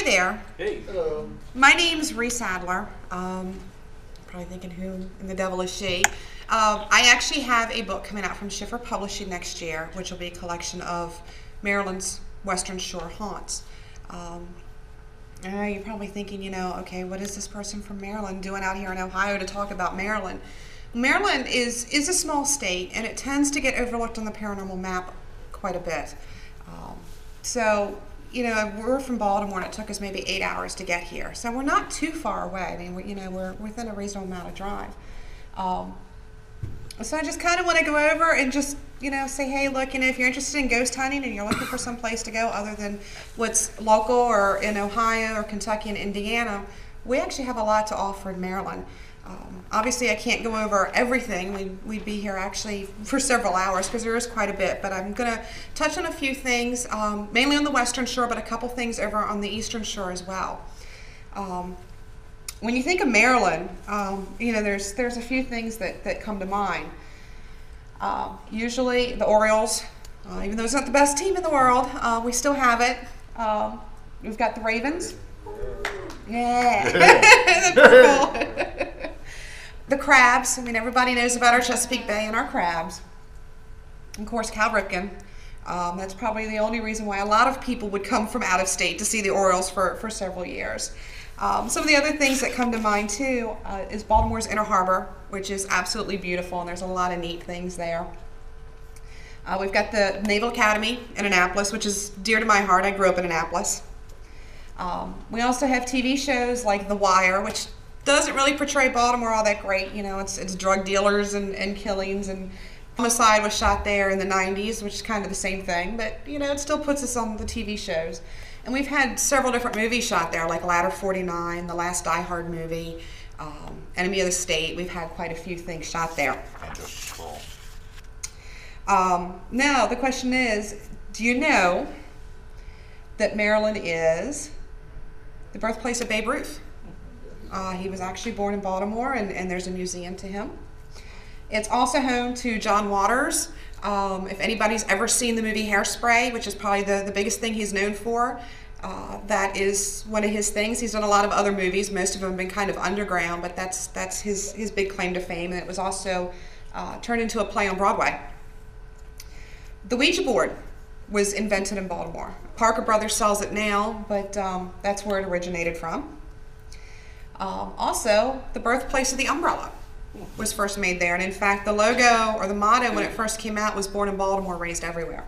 there. Hey. Hello. My name's Reese Adler. Probably thinking who in the devil is she. I actually have a book coming out from Schiffer Publishing next year, which will be a collection of Maryland's Western Shore haunts. You're probably thinking, okay, what is this person from Maryland doing out here in Ohio to talk about Maryland? Maryland is a small state, and it tends to get overlooked on the paranormal map quite a bit. We're from Baltimore, and it took us maybe 8 hours to get here. So we're not too far away. I mean, we're within a reasonable amount of drive. So I just kind of want to go over and just, say, hey, look, if you're interested in ghost hunting and you're looking for some place to go other than what's local or in Ohio or Kentucky and Indiana, we actually have a lot to offer in Maryland. Obviously, I can't go over everything. We'd be here actually for several hours because there is quite a bit, but I'm going to touch on a few things, mainly on the Western Shore, but a couple things over on the Eastern Shore as well. When you think of Maryland, there's a few things that come to mind. Usually the Orioles, even though it's not the best team in the world, we still have it. We've got the Ravens. Yeah. The purple. The crabs. Everybody knows about our Chesapeake Bay and our crabs. Of course, Cal Ripken. That's probably the only reason why a lot of people would come from out of state to see the Orioles for several years. Some of the other things that come to mind too is Baltimore's Inner Harbor, which is absolutely beautiful, and there's a lot of neat things there. We've got the Naval Academy in Annapolis, which is dear to my heart. I grew up in Annapolis. We also have TV shows like The Wire, which doesn't really portray Baltimore all that great. It's drug dealers and killings, and Homicide was shot there in the 90s, which is kind of the same thing, but it still puts us on the TV shows. And we've had several different movies shot there, like Ladder 49, the last Die Hard movie, Enemy of the State. We've had quite a few things shot there. Now, the question is, do you know that Maryland is the birthplace of Babe Ruth? He was actually born in Baltimore, and there's a museum to him. It's also home to John Waters. If anybody's ever seen the movie Hairspray, which is probably the biggest thing he's known for, that is one of his things. He's done a lot of other movies. Most of them have been kind of underground, but that's his big claim to fame. And it was also turned into a play on Broadway. The Ouija board was invented in Baltimore. Parker Brothers sells it now, but that's where it originated from. Also, the birthplace of the umbrella was first made there. And in fact, the logo or the motto when it first came out was born in Baltimore, raised everywhere.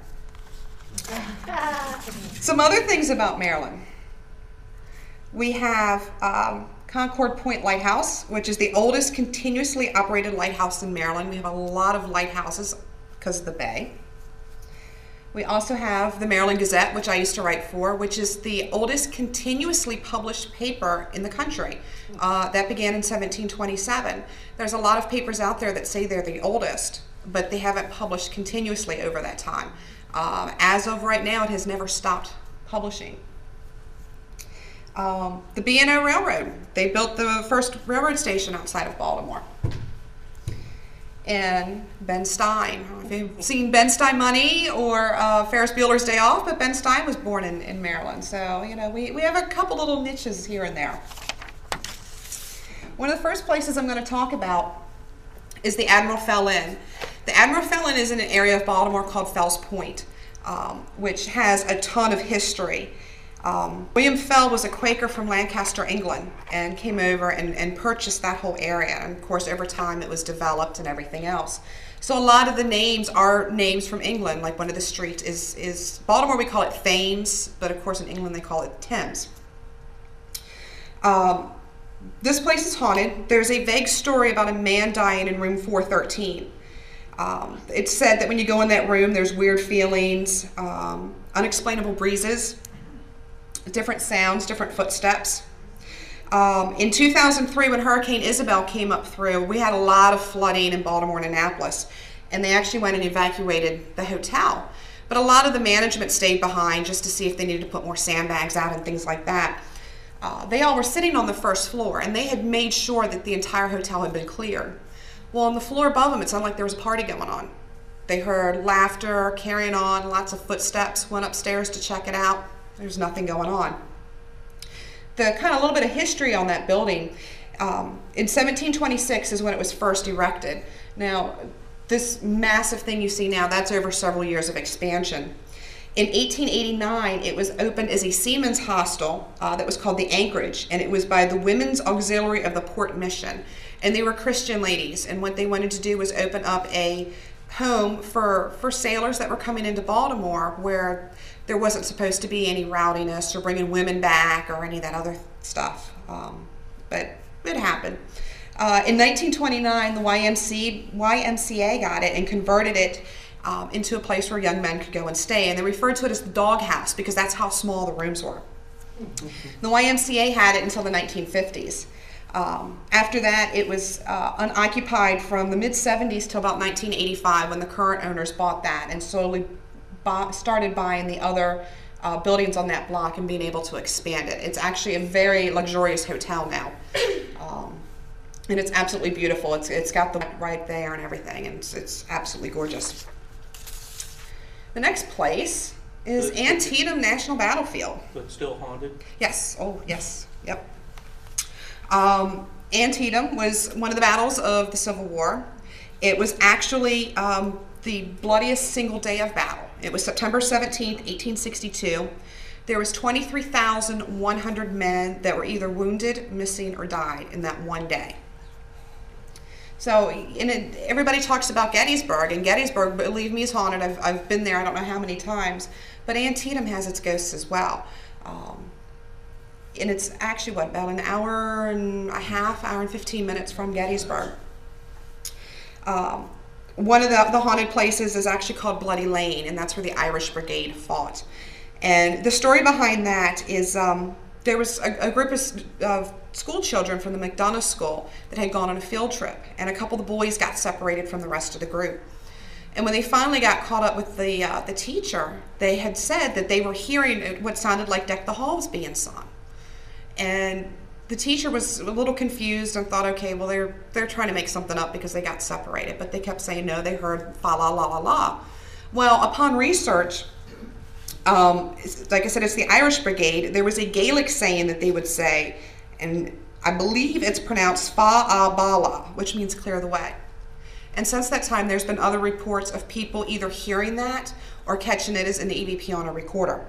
Some other things about Maryland. We have Concord Point Lighthouse, which is the oldest continuously operated lighthouse in Maryland. We have a lot of lighthouses because of the bay. We also have the Maryland Gazette, which I used to write for, which is the oldest continuously published paper in the country. That began in 1727. There's a lot of papers out there that say they're the oldest, but they haven't published continuously over that time. As of right now, it has never stopped publishing. The B&O Railroad. They built the first railroad station outside of Baltimore. And Ben Stein. I don't know if you've seen Ben Stein Money or Ferris Bueller's Day Off, but Ben Stein was born in Maryland. So, we have a couple little niches here and there. One of the first places I'm going to talk about is the Admiral Fell Inn. The Admiral Fell Inn is in an area of Baltimore called Fells Point, which has a ton of history. William Fell was a Quaker from Lancaster, England, and came over and purchased that whole area. And of course, over time, it was developed and everything else. So a lot of the names are names from England. Like one of the streets is Baltimore, we call it Thames, but of course in England they call it Thames. This place is haunted. There's a vague story about a man dying in room 413. It's said that when you go in that room, there's weird feelings, unexplainable breezes, different sounds, different footsteps. In 2003, when Hurricane Isabel came up through, we had a lot of flooding in Baltimore and Annapolis, and they actually went and evacuated the hotel. But a lot of the management stayed behind just to see if they needed to put more sandbags out and things like that. They all were sitting on the first floor, and they had made sure that the entire hotel had been cleared. Well, on the floor above them, it sounded like there was a party going on. They heard laughter, carrying on, lots of footsteps, went upstairs to check it out. There's nothing going on. the kind of little bit of history on that building, in 1726 is when it was first erected. Now, this massive thing you see now, that's over several years of expansion. In 1889, it was opened as a seamen's hostel that was called the Anchorage, and it was by the Women's Auxiliary of the Port Mission. And they were Christian ladies, and what they wanted to do was open up a home for sailors that were coming into Baltimore where there wasn't supposed to be any rowdiness or bringing women back or any of that other stuff. But it happened. In 1929, the YMCA got it and converted it into a place where young men could go and stay, and they referred to it as the dog house because that's how small the rooms were. The YMCA had it until the 1950s. After that, it was unoccupied from the mid-70s till about 1985 when the current owners bought that and slowly started buying the other buildings on that block and being able to expand it. It's actually a very luxurious hotel now. And it's absolutely beautiful. It's got the right there and everything, and it's absolutely gorgeous. The next place is Antietam National Battlefield. But still haunted? Yes. Oh, yes. Yep. Antietam was one of the battles of the Civil War. It was actually the bloodiest single day of battle. It was September 17th, 1862. There was 23,100 men that were either wounded, missing, or died in that one day. So everybody talks about Gettysburg, and Gettysburg, believe me, is haunted. I've been there, I don't know how many times, but Antietam has its ghosts as well. And it's actually, what, about an hour and a half, hour and 15 minutes from Gettysburg. One of the haunted places is actually called Bloody Lane, and that's where the Irish Brigade fought. And the story behind that is there was a group of school children from the McDonough School that had gone on a field trip, and a couple of the boys got separated from the rest of the group. And when they finally got caught up with the teacher, they had said that they were hearing what sounded like Deck the Halls being sung. And the teacher was a little confused and thought, okay, well, they're trying to make something up because they got separated. But they kept saying, no, they heard fa la la la la. Well, upon research, like I said, it's the Irish Brigade. There was a Gaelic saying that they would say, and I believe it's pronounced fa a bala, which means clear the way. And since that time, there's been other reports of people either hearing that or catching it as an EVP on a recorder.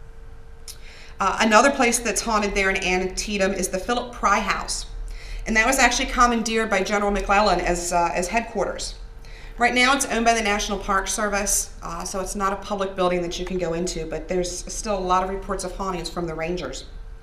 Another place that's haunted there in Antietam is the Philip Pry House. And that was actually commandeered by General McClellan as headquarters. Right now it's owned by the National Park Service, so it's not a public building that you can go into, but there's still a lot of reports of hauntings from the Rangers.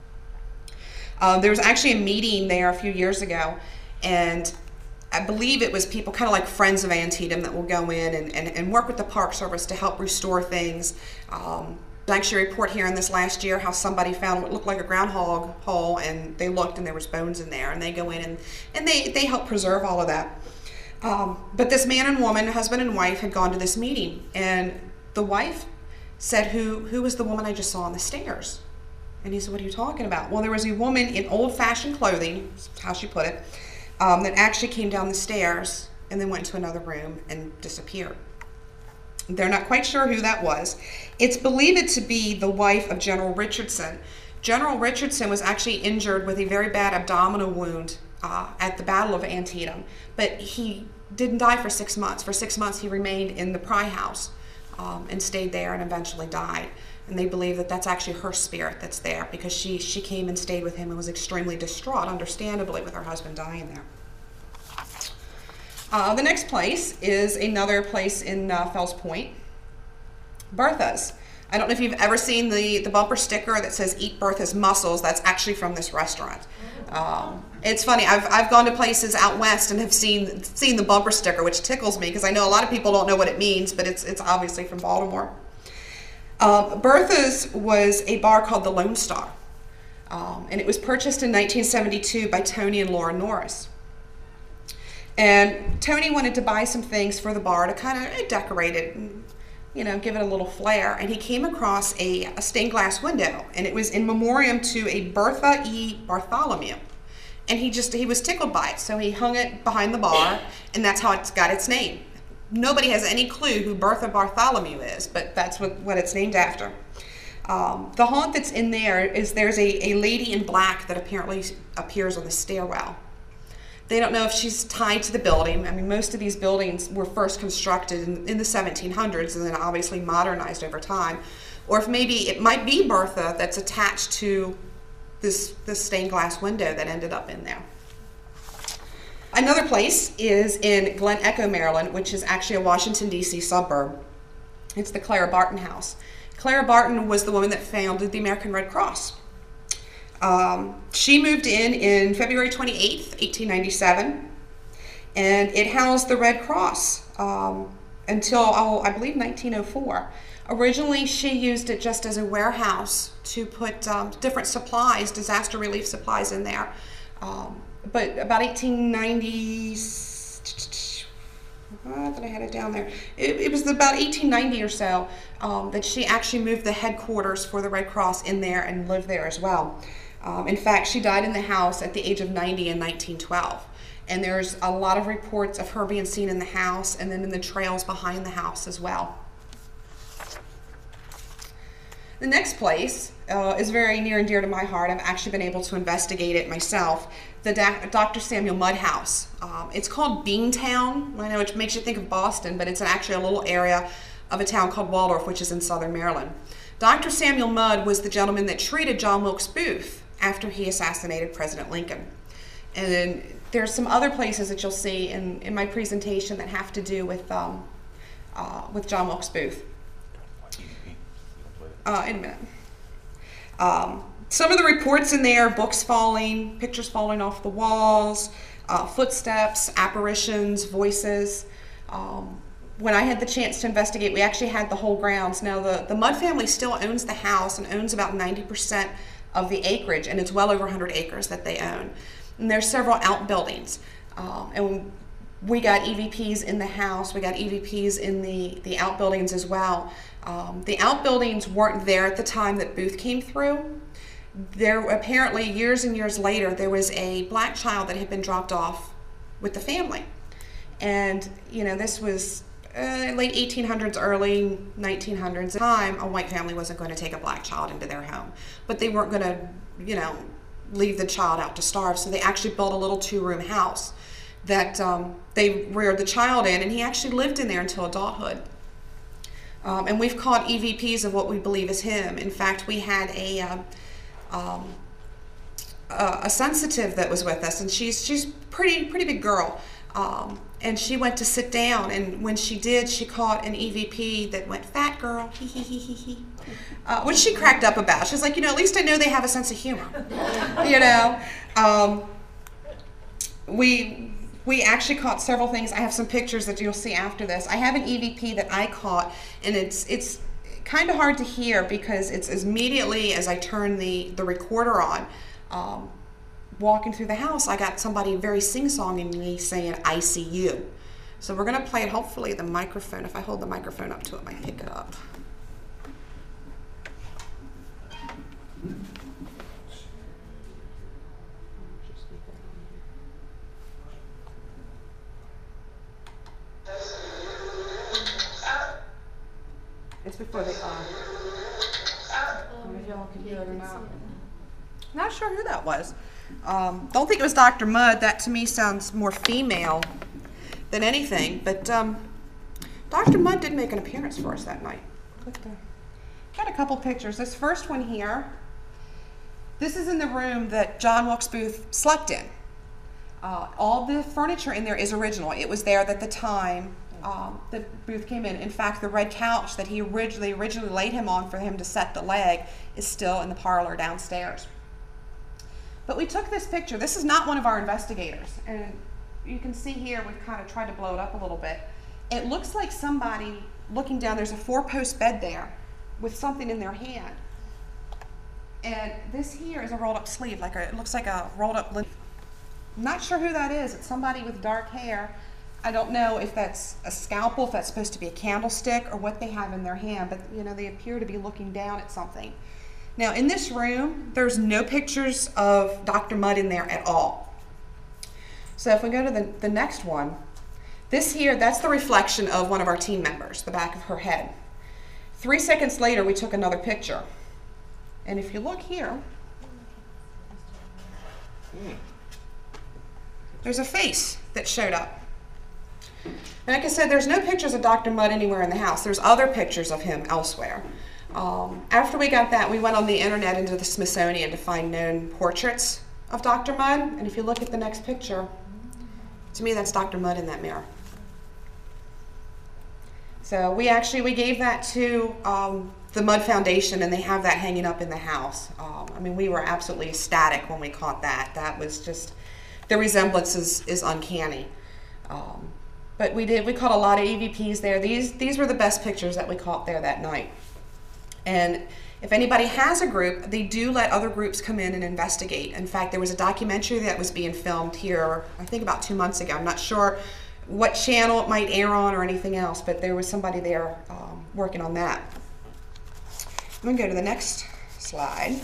There was actually a meeting there a few years ago, and I believe it was people kind of like Friends of Antietam that will go in and work with the Park Service to help restore things. There's actually a report here in this last year how somebody found what looked like a groundhog hole, and they looked and there was bones in there, and they go in and they help preserve all of that. But this man and woman, husband and wife, had gone to this meeting, and the wife said, who was the woman I just saw on the stairs? And he said, what are you talking about? Well, there was a woman in old-fashioned clothing, that's how she put it, that actually came down the stairs and then went to another room and disappeared. They're not quite sure who that was. It's believed to be the wife of General Richardson. General Richardson was actually injured with a very bad abdominal wound at the Battle of Antietam, but he didn't die for 6 months. For 6 months, he remained in the Pry House and stayed there and eventually died. And they believe that that's actually her spirit that's there because she came and stayed with him and was extremely distraught, understandably, with her husband dying there. The next place is another place in Fells Point, Bertha's. I don't know if you've ever seen the bumper sticker that says "Eat Bertha's Mussels." That's actually from this restaurant. It's funny. I've gone to places out west and have seen the bumper sticker, which tickles me because I know a lot of people don't know what it means, but it's obviously from Baltimore. Bertha's was a bar called the Lone Star, and it was purchased in 1972 by Tony and Laura Norris. And Tony wanted to buy some things for the bar to kind of decorate it and, you know, give it a little flair. And he came across a stained glass window, and it was in memoriam to a Bertha E. Bartholomew. And he was tickled by it, so he hung it behind the bar, and that's how it's got its name. Nobody has any clue who Bertha Bartholomew is, but that's what it's named after. The haunt that's in there is there's a lady in black that apparently appears on the stairwell. They don't know if she's tied to the building. I mean, most of these buildings were first constructed in the 1700s and then obviously modernized over time. Or if maybe it might be Bertha that's attached to this stained glass window that ended up in there. Another place is in Glen Echo, Maryland, which is actually a Washington, D.C. suburb. It's the Clara Barton House. Clara Barton was the woman that founded the American Red Cross. She moved in February 28th, 1897, and it housed the Red Cross until, I believe, 1904. Originally, she used it just as a warehouse to put different supplies, disaster relief supplies in there. But about 1890, I had it down there. It was about 1890 or so that she actually moved the headquarters for the Red Cross in there and lived there as well. In fact, she died in the house at the age of 90 in 1912. And there's a lot of reports of her being seen in the house and then in the trails behind the house as well. The next place is very near and dear to my heart. I've actually been able to investigate it myself. The Dr. Samuel Mudd House. It's called Beantown. I know it makes you think of Boston, but it's actually a little area of a town called Waldorf, which is in southern Maryland. Dr. Samuel Mudd was the gentleman that treated John Wilkes Booth after he assassinated President Lincoln. And then there's some other places that you'll see in my presentation that have to do with John Wilkes Booth. In a minute. Some of the reports in there, books falling, pictures falling off the walls, footsteps, apparitions, voices. When I had the chance to investigate, we actually had the whole grounds. Now, the Mudd family still owns the house and owns about 90% of the acreage, and it's well over 100 acres that they own. And there's several outbuildings. And we got EVPs in the house. We got EVPs in the outbuildings as well. The outbuildings weren't there at the time that Booth came through. There apparently, years and years later, there was a black child that had been dropped off with the family. And, you know, this was late 1800s, early 1900s. At the time, a white family wasn't going to take a black child into their home. But they weren't going to, you know, leave the child out to starve. So they actually built a little two-room house that they reared the child in, and he actually lived in there until adulthood. And we've caught EVPs of what we believe is him. In fact, we had a sensitive that was with us, and she's pretty big girl. And she went to sit down, and when she did, she caught an EVP that went, "Fat girl, hee hee hee hee hee," which she cracked up about. She's like, you know, at least I know they have a sense of humor. You know, we actually caught several things. I have some pictures that you'll see after this. I have an EVP that I caught, and it's kind of hard to hear because it's immediately as I turn the recorder on, walking through the house, I got somebody very sing-songing me saying, "I see you." So we're going to play it. Hopefully the microphone, if I hold the microphone up to it, might pick it up. It's before they if y'all can hear it or not. Not sure who that was. Don't think it was Dr. Mudd. That to me sounds more female than anything. But Dr. Mudd did make an appearance for us that night. Got a couple pictures. This first one here, this is in the room that John Wilkes Booth slept in. All the furniture in there is original. It was there at the time that Booth came in. In fact, the red couch that he originally laid him on for him to set the leg is still in the parlor downstairs. But we took this picture. This is not one of our investigators. And you can see here, we've kind of tried to blow it up a little bit. It looks like somebody looking down. There's a 4-post bed there with something in their hand. And this here is a rolled up sleeve. It looks like a rolled up linen. I'm not sure who that is. It's somebody with dark hair. I don't know if that's a scalpel, if that's supposed to be a candlestick, or what they have in their hand. But, you know, they appear to be looking down at something. Now, in this room, there's no pictures of Dr. Mudd in there at all. So if we go to the next one, this here, that's the reflection of one of our team members, the back of her head. 3 seconds later, we took another picture. And if you look here, there's a face that showed up. And like I said, there's no pictures of Dr. Mudd anywhere in the house. There's other pictures of him elsewhere. After we got that, we went on the internet into the Smithsonian to find known portraits of Dr. Mudd. And if you look at the next picture, to me, that's Dr. Mudd in that mirror. So we gave that to the Mudd Foundation, and they have that hanging up in the house. I mean, we were absolutely ecstatic when we caught that. That was just, the resemblance is uncanny. But we caught a lot of EVPs there. These were the best pictures that we caught there that night. And if anybody has a group, they do let other groups come in and investigate. In fact, there was a documentary that was being filmed here, I think about 2 months ago. I'm not sure what channel it might air on or anything else, but there was somebody there working on that. I'm going to go to the next slide.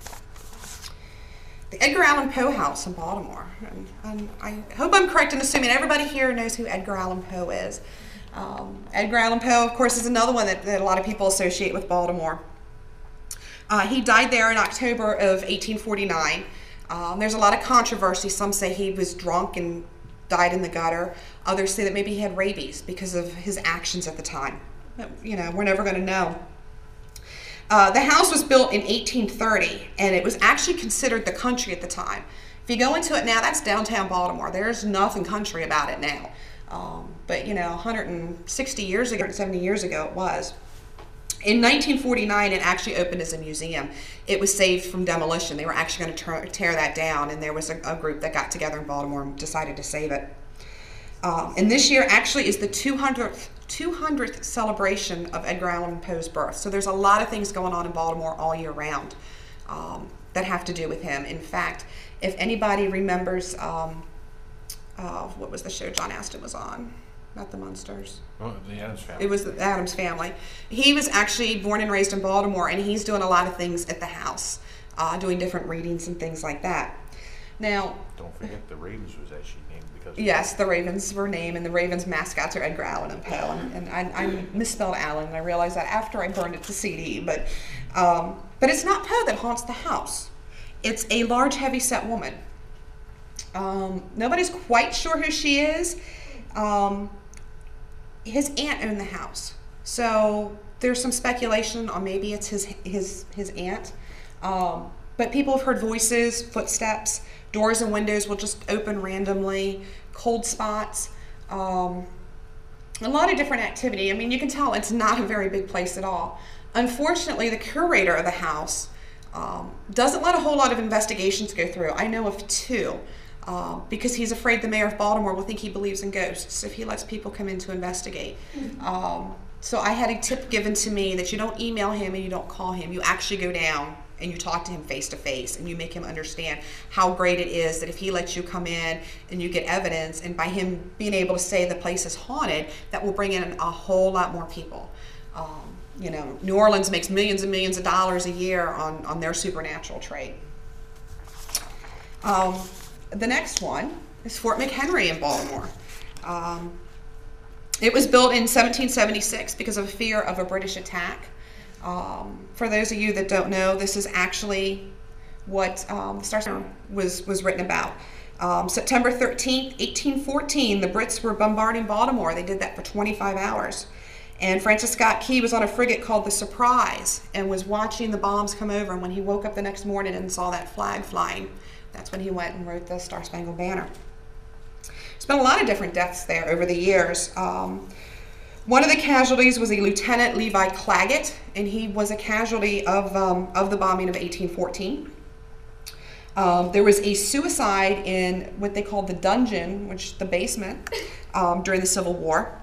The Edgar Allan Poe House in Baltimore. And I hope I'm correct in assuming everybody here knows who Edgar Allan Poe is. Edgar Allan Poe, of course, is another one that a lot of people associate with Baltimore. He died there in October of 1849. There's a lot of controversy. Some say he was drunk and died in the gutter. Others say that maybe he had rabies because of his actions at the time. You know, we're never going to know. The house was built in 1830, and it was actually considered the country at the time. If you go into it now, that's downtown Baltimore. There's nothing country about it now. But, you know, 160 years ago, 70 years ago it was. In 1949, it actually opened as a museum. It was saved from demolition. They were actually going to tear that down, and there was a group that got together in Baltimore and decided to save it. And this year actually is the 200th celebration of Edgar Allan Poe's birth. So there's a lot of things going on in Baltimore all year round that have to do with him. In fact, if anybody remembers, what was the show John Astin was on? Not the Munsters. Oh, the Addams Family. It was the Addams Family. He was actually born and raised in Baltimore, and he's doing a lot of things at the house, doing different readings and things like that. Now, don't forget the Ravens was actually named because of yes, the Ravens were named, and the Ravens mascots are Edgar Allan and Poe. And I misspelled Allen, and I realized that after I burned it to CD. But it's not Poe that haunts the house. It's a large, heavy-set woman. Nobody's quite sure who she is. His aunt owned the house, so there's some speculation on maybe it's his aunt. But people have heard voices, footsteps, doors and windows will just open randomly, cold spots, a lot of different activity. I mean, you can tell it's not a very big place at all. Unfortunately, the curator of the house doesn't let a whole lot of investigations go through. I know of 2. Because he's afraid the mayor of Baltimore will think he believes in ghosts if he lets people come in to investigate. So I had a tip given to me that you don't email him and you don't call him. You actually go down and you talk to him face to face, and you make him understand how great it is that if he lets you come in and you get evidence, and by him being able to say the place is haunted, that will bring in a whole lot more people. You know, New Orleans makes millions and millions of dollars a year on their supernatural trade. The next one is Fort McHenry in Baltimore. It was built in 1776 because of a fear of a British attack. For those of you that don't know, this is actually what the Star was written about. September 13th, 1814, the Brits were bombarding Baltimore. They did that for 25 hours. And Francis Scott Key was on a frigate called the Surprise and was watching the bombs come over. And when he woke up the next morning and saw that flag flying, that's when he went and wrote the Star-Spangled Banner. There's been a lot of different deaths there over the years. One of the casualties was a Lieutenant Levi Claggett, and he was a casualty of the bombing of 1814. There was a suicide in what they called the dungeon, which the basement, during the Civil War.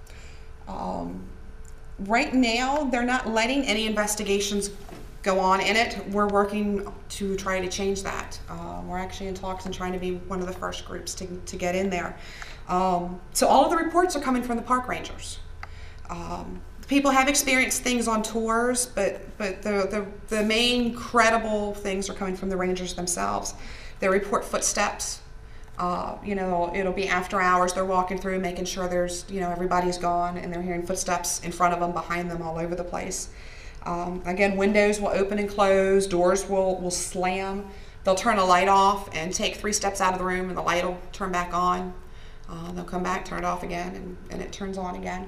Right now, they're not letting any investigations go on in it. We're working to try to change that. We're actually in talks and trying to be one of the first groups to get in there. So all of the reports are coming from the park rangers. People have experienced things on tours, but the main credible things are coming from the rangers themselves. They report footsteps. You know, it'll be after hours. They're walking through, making sure there's, you know, everybody's gone, and they're hearing footsteps in front of them, behind them, all over the place. Again, windows will open and close, doors will slam. They'll turn a light off and take 3 steps out of the room and the light will turn back on. They'll come back, turn it off again, and it turns on again.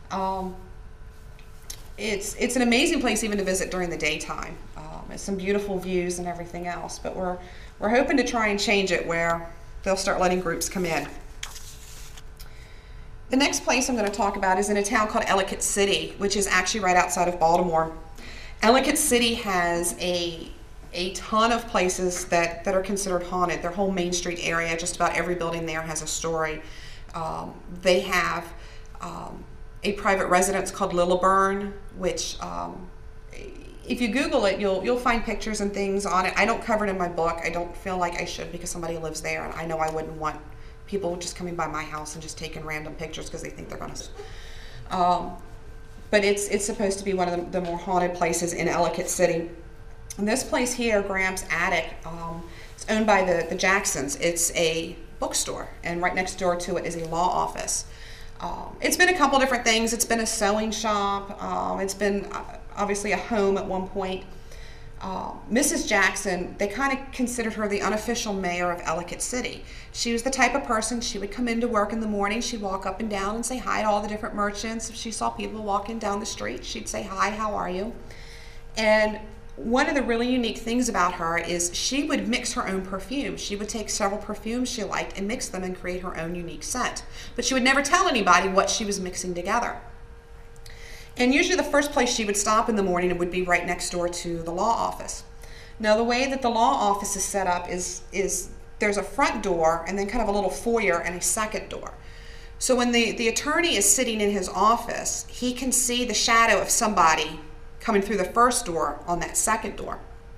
It's an amazing place even to visit during the daytime. It's some beautiful views and everything else, but we're hoping to try and change it where they'll start letting groups come in. The next place I'm going to talk about is in a town called Ellicott City, which is actually right outside of Baltimore. Ellicott City has a ton of places that are considered haunted. Their whole Main Street area, just about every building there has a story. They have a private residence called Lilliburn, which if you Google it, you'll find pictures and things on it. I don't cover it in my book. I don't feel like I should because somebody lives there, and I know I wouldn't want people just coming by my house and just taking random pictures because they think they're going to. But it's supposed to be one of the more haunted places in Ellicott City. And this place here, Graham's Attic, it's owned by the Jacksons. It's a bookstore, and right next door to it is a law office. It's been a couple different things. It's been a sewing shop. It's been obviously a home at one point. Mrs. Jackson, they kind of considered her the unofficial mayor of Ellicott City. She was the type of person, she would come into work in the morning, she'd walk up and down and say hi to all the different merchants. If she saw people walking down the street, she'd say, "Hi, how are you?" And one of the really unique things about her is she would mix her own perfume. She would take several perfumes she liked and mix them and create her own unique scent. But she would never tell anybody what she was mixing together. And usually the first place she would stop in the morning would be right next door to the law office. Now the way that the law office is set up is there's a front door and then kind of a little foyer and a second door. So when the attorney is sitting in his office, he can see the shadow of somebody coming through the first door on that second door.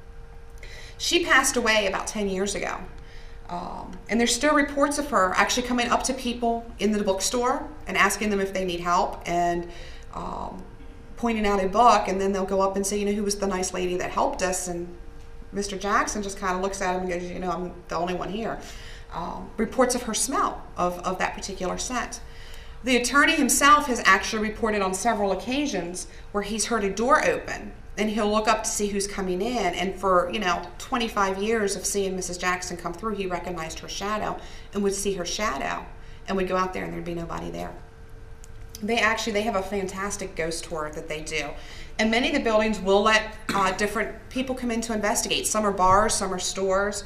She passed away about 10 years ago. And there's still reports of her actually coming up to people in the bookstore and asking them if they need help and pointing out a book, and then they'll go up and say, who was the nice lady that helped us? And Mr. Jackson just kind of looks at him and goes, I'm the only one here. Reports of her smell of that particular scent. The attorney himself has actually reported on several occasions where he's heard a door open and he'll look up to see who's coming in, and for 25 years of seeing Mrs. Jackson come through, he recognized her shadow and would see her shadow and would go out there and there'd be nobody there. They have a fantastic ghost tour that they do. And many of the buildings will let different people come in to investigate. Some are bars, some are stores.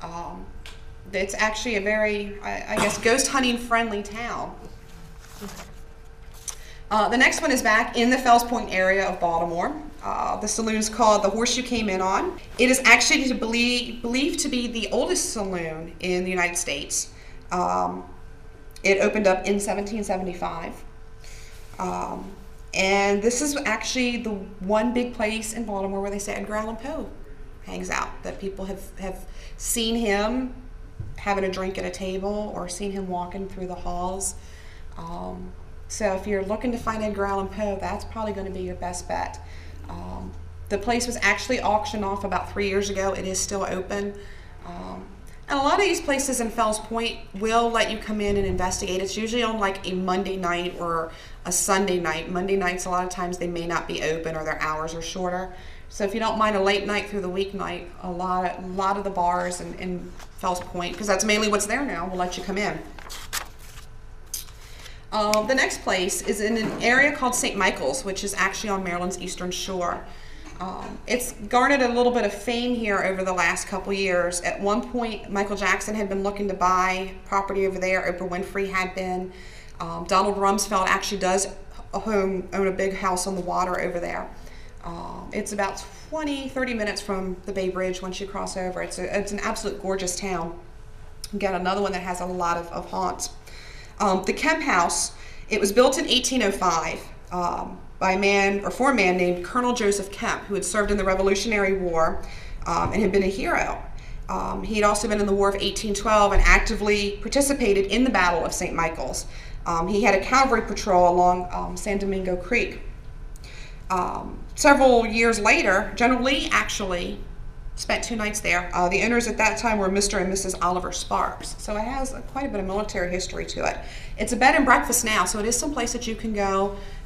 It's actually a very, I guess, ghost hunting friendly town. The next one is back in the Fells Point area of Baltimore. The saloon is called The Horse You Came In On. It is actually believed to be the oldest saloon in the United States. It opened up in 1775. And this is actually the one big place in Baltimore where they say Edgar Allan Poe hangs out, that people have seen him having a drink at a table or seen him walking through the halls. So if you're looking to find Edgar Allan Poe, that's probably going to be your best bet. The place was actually auctioned off about 3 years ago. It is still open. And a lot of these places in Fells Point will let you come in and investigate. It's usually on like a Monday night or a Sunday night. Monday nights, a lot of times they may not be open or their hours are shorter. So if you don't mind a late night through the weeknight, a lot of the bars in Fells Point, because that's mainly what's there now, will let you come in. The next place is in an area called St. Michael's, which is actually on Maryland's eastern shore. It's garnered a little bit of fame here over the last couple years. At one point, Michael Jackson had been looking to buy property over there. Oprah Winfrey had been. Donald Rumsfeld actually does own a big house on the water over there. It's about 20-30 minutes from the Bay Bridge once you cross over. It's an absolute gorgeous town. Again, another one that has a lot of haunts. The Kemp House, it was built in 1805 for a man named Colonel Joseph Kemp, who had served in the Revolutionary War and had been a hero. He had also been in the War of 1812 and actively participated in the Battle of St. Michael's. He had a cavalry patrol along San Domingo Creek. Several years later, General Lee actually spent 2 nights there. The owners at that time were Mr. and Mrs. Oliver Sparks. So it has quite a bit of military history to it. It's a bed and breakfast now, so it is some place that you can go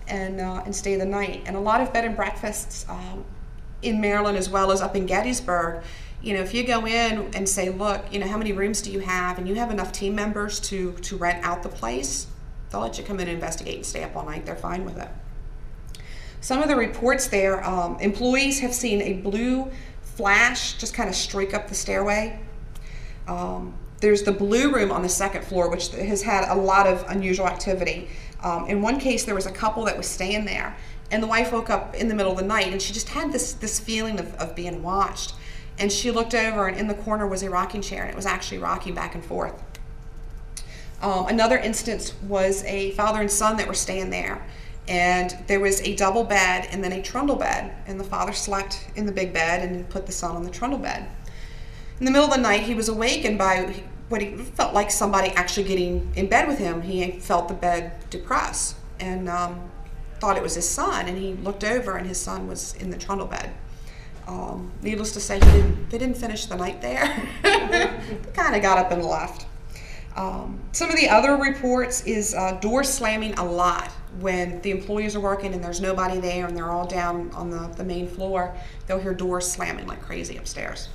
and stay the night. And a lot of bed and breakfasts in Maryland, as well as up in Gettysburg, if you go in and say, look, how many rooms do you have, and you have enough team members to rent out the place, they'll let you come in and investigate and stay up all night. They're fine with it. Some of the reports there, employees have seen a blue flash just kind of streak up the stairway. There's the blue room on the second floor, which has had a lot of unusual activity. In one case, there was a couple that was staying there, and the wife woke up in the middle of the night, and she just had this feeling of being watched. And she looked over, and in the corner was a rocking chair, and it was actually rocking back and forth. Another instance was a father and son that were staying there, and there was a double bed and then a trundle bed, and the father slept in the big bed and put the son on the trundle bed. In the middle of the night, he was awakened by what he felt like somebody actually getting in bed with him. He felt the bed depress and thought it was his son, and he looked over, and his son was in the trundle bed. Needless to say, they didn't finish the night there. Kind of got up and left. Some of the other reports is doors slamming a lot when the employees are working and there's nobody there and they're all down on the main floor. They'll hear doors slamming like crazy upstairs.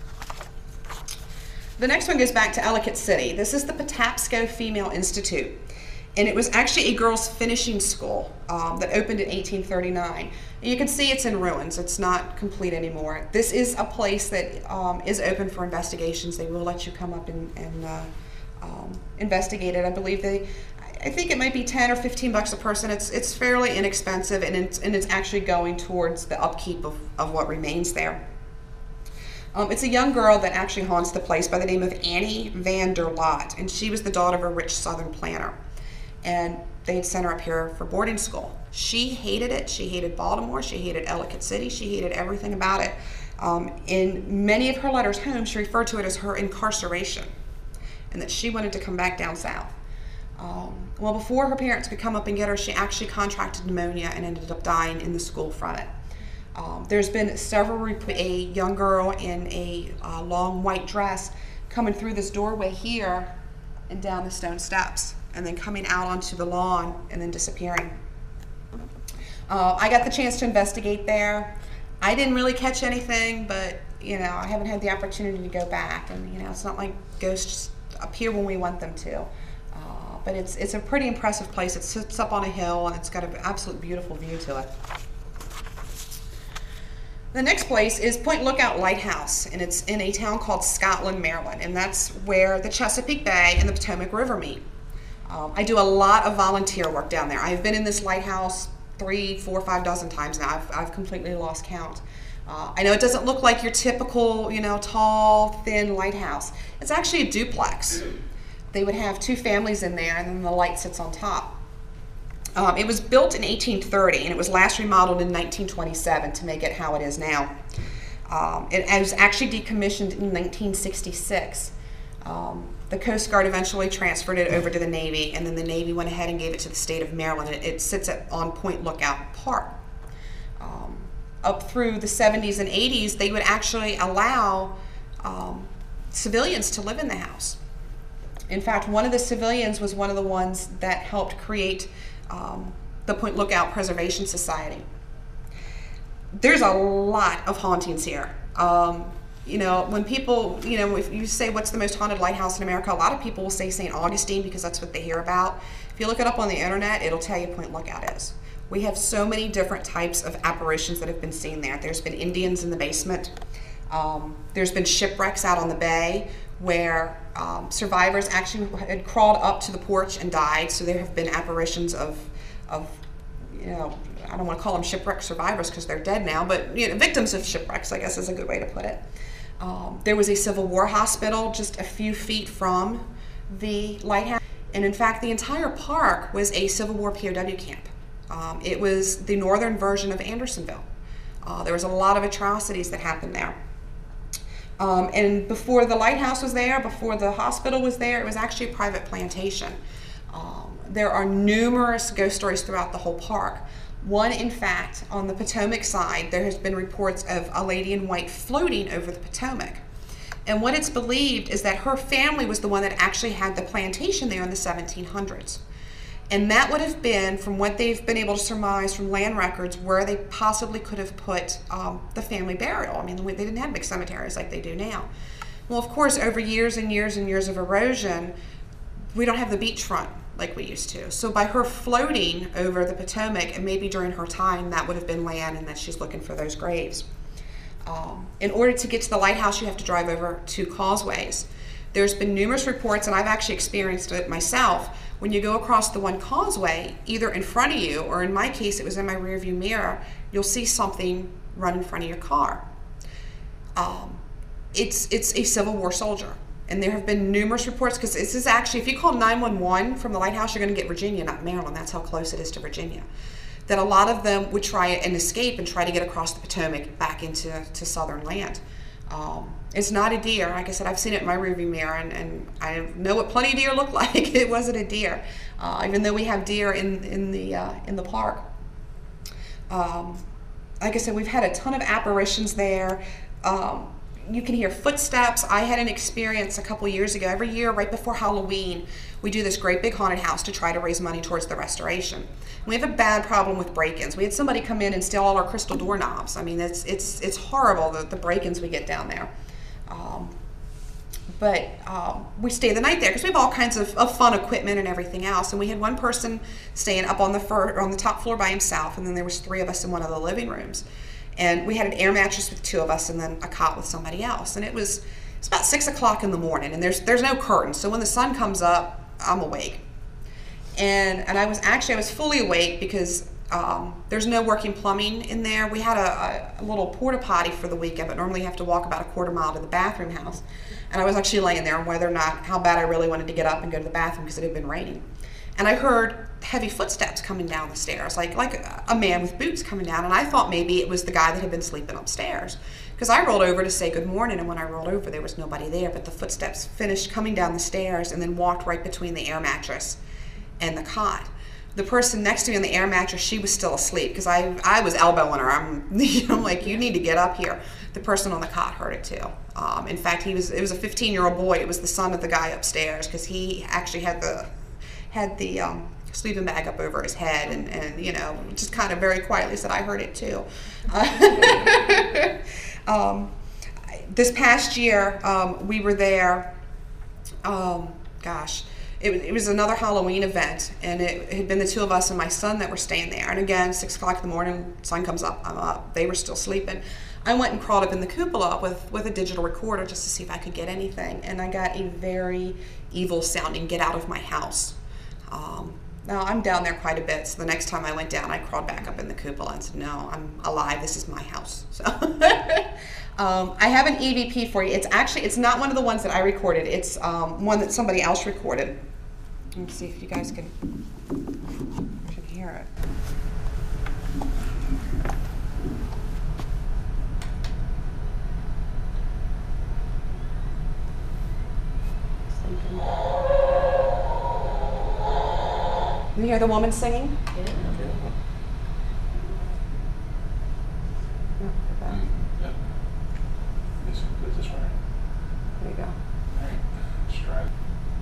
The next one goes back to Ellicott City. This is the Patapsco Female Institute, and it was actually a girls' finishing school that opened in 1839. And you can see it's in ruins. It's not complete anymore. This is a place that is open for investigations. They will let you come up and investigate it. I believe I think it might be 10 or 15 bucks a person. It's fairly inexpensive, and it's actually going towards the upkeep of what remains there. It's a young girl that actually haunts the place by the name of Annie van der Lot, and she was the daughter of a rich Southern planter. And they had sent her up here for boarding school. She hated it. She hated Baltimore. She hated Ellicott City. She hated everything about it. In many of her letters home, she referred to it as her incarceration, and that she wanted to come back down south. Well, before her parents could come up and get her, she actually contracted pneumonia and ended up dying in the school from it. There's been several a young girl in a long white dress coming through this doorway here and down the stone steps, and then coming out onto the lawn and then disappearing. I got the chance to investigate there. I didn't really catch anything, but I haven't had the opportunity to go back, and it's not like ghosts appear when we want them to. But it's a pretty impressive place. It sits up on a hill, and it's got an absolute beautiful view to it. The next place is Point Lookout Lighthouse, and it's in a town called Scotland, Maryland, and that's where the Chesapeake Bay and the Potomac River meet. I do a lot of volunteer work down there. I've been in this lighthouse 3, 4, 5 dozen times now. I've completely lost count. I know it doesn't look like your typical, tall, thin lighthouse. It's actually a duplex. They would have 2 families in there, and then the light sits on top. It was built in 1830, and it was last remodeled in 1927 to make it how it is now. It was actually decommissioned in 1966. The Coast Guard eventually transferred it over to the Navy, and then the Navy went ahead and gave it to the state of Maryland. It sits on Point Lookout Park. Up through the 70s and 80s, they would actually allow civilians to live in the house. In fact, one of the civilians was one of the ones that helped create the Point Lookout Preservation Society. There's a lot of hauntings here. When people, if you say what's the most haunted lighthouse in America, a lot of people will say St. Augustine because that's what they hear about. If you look it up on the internet, it'll tell you Point Lookout is. We have so many different types of apparitions that have been seen there. There's been Indians in the basement. There's been shipwrecks out on the bay where survivors actually had crawled up to the porch and died. So there have been apparitions of I don't want to call them shipwreck survivors because they're dead now, but victims of shipwrecks, I guess is a good way to put it. There was a Civil War hospital just a few feet from the lighthouse, and in fact the entire park was a Civil War POW camp. It was the northern version of Andersonville. There was a lot of atrocities that happened there. And before the lighthouse was there, before the hospital was there, it was actually a private plantation. There are numerous ghost stories throughout the whole park. One, in fact, on the Potomac side, there has been reports of a lady in white floating over the Potomac. And what it's believed is that her family was the one that actually had the plantation there in the 1700s. And that would have been, from what they've been able to surmise from land records, where they possibly could have put the family burial. I mean, they didn't have big cemeteries like they do now. Well, of course, over years and years and years of erosion, we don't have the beachfront like we used to. So by her floating over the Potomac, and maybe during her time, that would have been land, and that she's looking for those graves. In order to get to the lighthouse, you have to drive over 2 causeways. There's been numerous reports, and I've actually experienced it myself, when you go across the one causeway, either in front of you, or in my case, it was in my rearview mirror, you'll see something run in front of your car. It's a Civil War soldier. And there have been numerous reports, because this is actually, if you call 911 from the lighthouse, you're going to get Virginia, not Maryland. That's how close it is to Virginia. That a lot of them would try and escape and try to get across the Potomac back into southern land. It's not a deer. Like I said, I've seen it in my rearview mirror, and I know what plenty of deer look like. It wasn't a deer, even though we have deer in the park. Like I said, we've had a ton of apparitions there. You can hear footsteps. I had an experience a couple years ago. Every year, right before Halloween, we do this great big haunted house to try to raise money towards the restoration. We have a bad problem with break-ins. We had somebody come in and steal all our crystal doorknobs. I mean, it's horrible, the break-ins we get down there. But we stay the night there because we have all kinds of fun equipment and everything else. And we had one person staying up on the top floor by himself, and then there was 3 of us in one of the living rooms. And we had an air mattress with 2 of us, and then a cot with somebody else. And it's about 6 o'clock in the morning, and there's no curtains. So when the sun comes up, I'm awake. And I was fully awake because there's no working plumbing in there. We had a little porta potty for the weekend, but normally you have to walk about a quarter mile to the bathroom house. And I was actually laying there on whether or not, how bad I really wanted to get up and go to the bathroom because it had been raining. And I heard heavy footsteps coming down the stairs, like a man with boots coming down. And I thought maybe it was the guy that had been sleeping upstairs. Because I rolled over to say good morning, and when I rolled over, there was nobody there. But the footsteps finished coming down the stairs and then walked right between the air mattress and the cot. The person next to me on the air mattress, she was still asleep because I was elbowing her. I'm like, you need to get up here. The person on the cot heard it too. In fact, it was a 15-year-old boy. It was the son of the guy upstairs because he actually had the sleeping bag up over his head and just kind of very quietly said, I heard it too. This past year, we were there, it was another Halloween event, and it had been the 2 of us and my son that were staying there. And again, 6 o'clock in the morning, sun comes up, I'm up. They were still sleeping. I went and crawled up in the cupola with a digital recorder just to see if I could get anything, and I got a very evil sounding, get out of my house. Now, I'm down there quite a bit, so the next time I went down, I crawled back up in the cupola and said, no, I'm alive, this is my house. So I have an EVP for you. It's not one of the ones that I recorded. It's one that somebody else recorded. Let me see if you guys can hear it. You hear the woman singing? Yeah. This way. There you go. All right. Let's try it.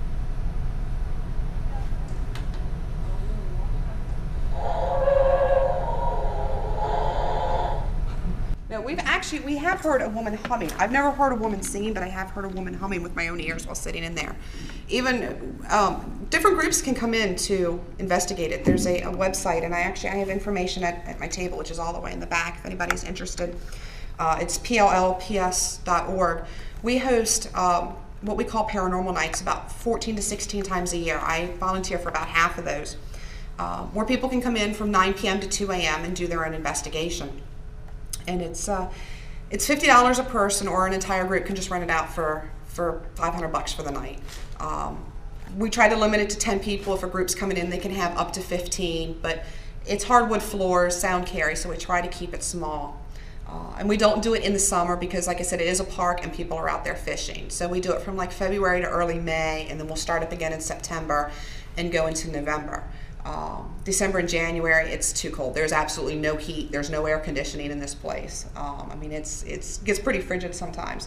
No, we have heard a woman humming. I've never heard a woman singing, but I have heard a woman humming with my own ears while sitting in there. Even different groups can come in to investigate it. There's a website, and I have information at my table, which is all the way in the back if anybody's interested. It's pllps.org. We host what we call paranormal nights about 14 to 16 times a year. I volunteer for about half of those, where people can come in from 9 p.m. to 2 a.m. and do their own investigation. And it's $50 a person, or an entire group can just rent it out for $500 for the night. We try to limit it to 10 people. If a group's coming in, they can have up to 15, but it's hardwood floors, sound carry, so we try to keep it small. And we don't do it in the summer because, like I said, it is a park and people are out there fishing. So we do it from like February to early May, and then we'll start up again in September and go into November. December and January, it's too cold. There's absolutely no heat. There's no air conditioning in this place. I mean, it gets pretty frigid sometimes.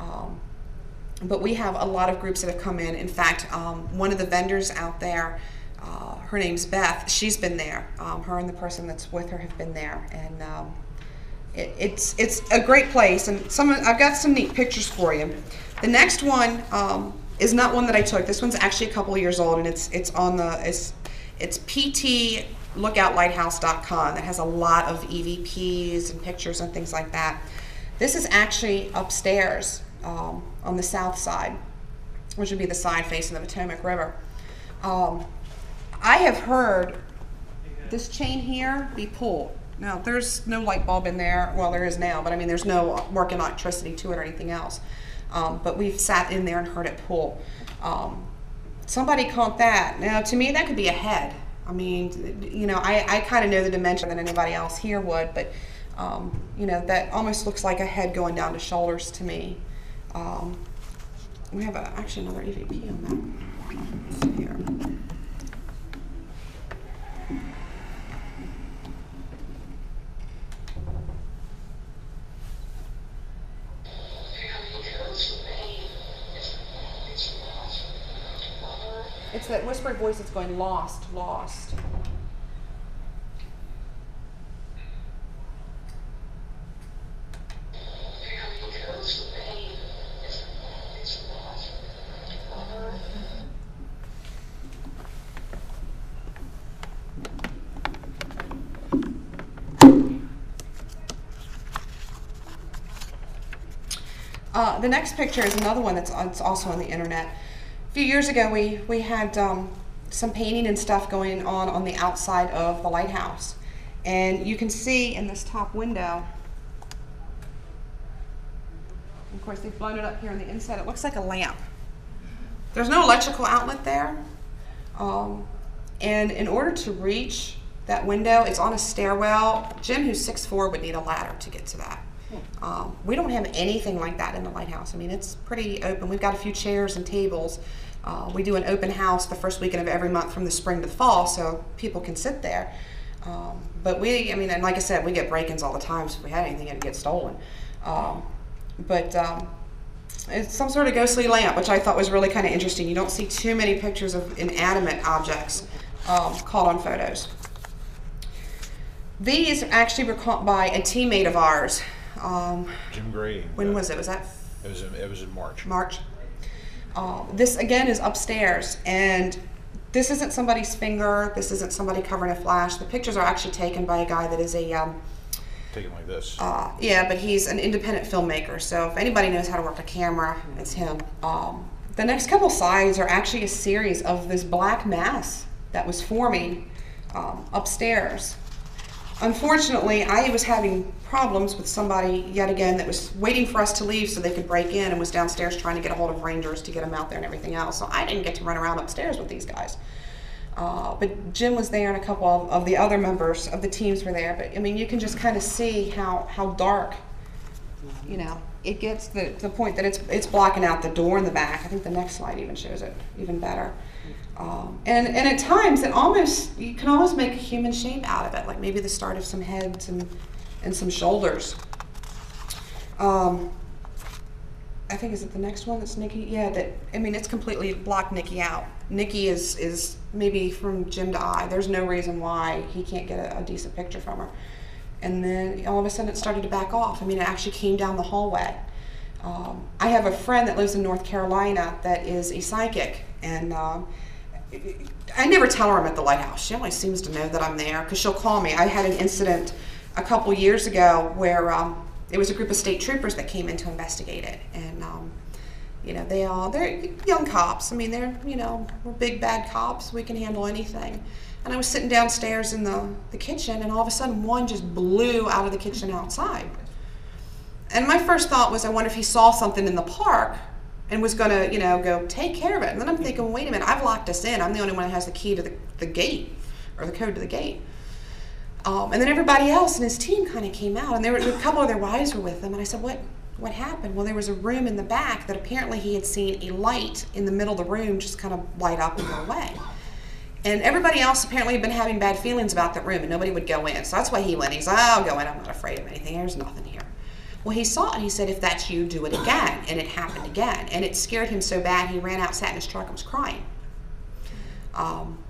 But we have a lot of groups that have come in. In fact, one of the vendors out there Her name's Beth. She's been there. Her and the person that's with her have been there, and it's a great place. And I've got some neat pictures for you. The next one is not one that I took. This one's actually a couple of years old, and it's on it's ptlookoutlighthouse.com. That has a lot of EVPs and pictures and things like that. This is actually upstairs on the south side, which would be the side facing the Potomac River. I have heard this chain here be pulled. Now, there's no light bulb in there. Well, there is now, but I mean, there's no working electricity to it or anything else. But we've sat in there and heard it pull. Somebody caught that. Now, to me, that could be a head. I mean, you know, I kind of know the dimension than anybody else here would, but, you know, that almost looks like a head going down to shoulders to me. We have actually another EVP on that. Let's see here. It's that whispered voice that's going, lost, lost. The next picture is another one that's also on the internet. A few years ago, we had some painting and stuff going on the outside of the lighthouse. And you can see in this top window, of course, they've blown it up here on the inside. It looks like a lamp. There's no electrical outlet there. And in order to reach that window, it's on a stairwell. Jim, who's 6'4", would need a ladder to get to that. We don't have anything like that in the lighthouse. I mean, it's pretty open. We've got a few chairs and tables. We do an open house the first weekend of every month from the spring to the fall, so people can sit there. But I mean, and like I said, we get break-ins all the time, so if we had anything, it'd get stolen. It's some sort of ghostly lamp, which I thought was really kind of interesting. You don't see too many pictures of inanimate objects caught on photos. These actually were caught by a teammate of ours. Jim Gray. When was it? Was that? It was in March. March. This again is upstairs, and this isn't somebody's finger. This isn't somebody covering a flash. The pictures are actually taken by a guy that is a taken like this. Yeah, but he's an independent filmmaker. So if anybody knows how to work a camera, it's him. The next couple slides are actually a series of this black mass that was forming upstairs. Unfortunately, I was having problems with somebody yet again that was waiting for us to leave so they could break in, and was downstairs trying to get a hold of rangers to get them out there and everything else. So I didn't get to run around upstairs with these guys. But Jim was there, and a couple of the other members of the teams were there. But I mean, you can just kind of see how dark, you know, it gets to the point that it's blocking out the door in the back. I think the next slide even shows it even better. And at times, you can almost make a human shape out of it, like maybe the start of some heads and some shoulders. I think, is it the next one that's Nikki? Yeah, I mean, it's completely blocked Nikki out. Nikki is maybe from Jim to I. There's no reason why he can't get a decent picture from her. And then all of a sudden it started to back off. I mean, it actually came down the hallway. I have a friend that lives in North Carolina that is a psychic, and I never tell her I'm at the lighthouse. She only seems to know that I'm there because she'll call me. I had an incident a couple years ago where it was a group of state troopers that came in to investigate it, and you know, they're young cops. I mean, we're big bad cops. We can handle anything. And I was sitting downstairs in the kitchen, and all of a sudden one just blew out of the kitchen outside. And my first thought was, I wonder if he saw something in the park and was going to, you know, go take care of it. And then I'm thinking, wait a minute, I've locked us in. I'm the only one that has the key to the gate, or the code to the gate. And then everybody else in his team kind of came out, and a couple of their wives were with them. And I said, what happened? Well, there was a room in the back that apparently he had seen a light in the middle of the room just kind of light up and go away. And everybody else apparently had been having bad feelings about that room, and nobody would go in. So that's why he went. He's like, I'll go in. I'm not afraid of anything. There's nothing here. Well, he saw it, and he said, if that's you, do it again. And it happened again. And it scared him so bad, he ran out, sat in his truck, and was crying.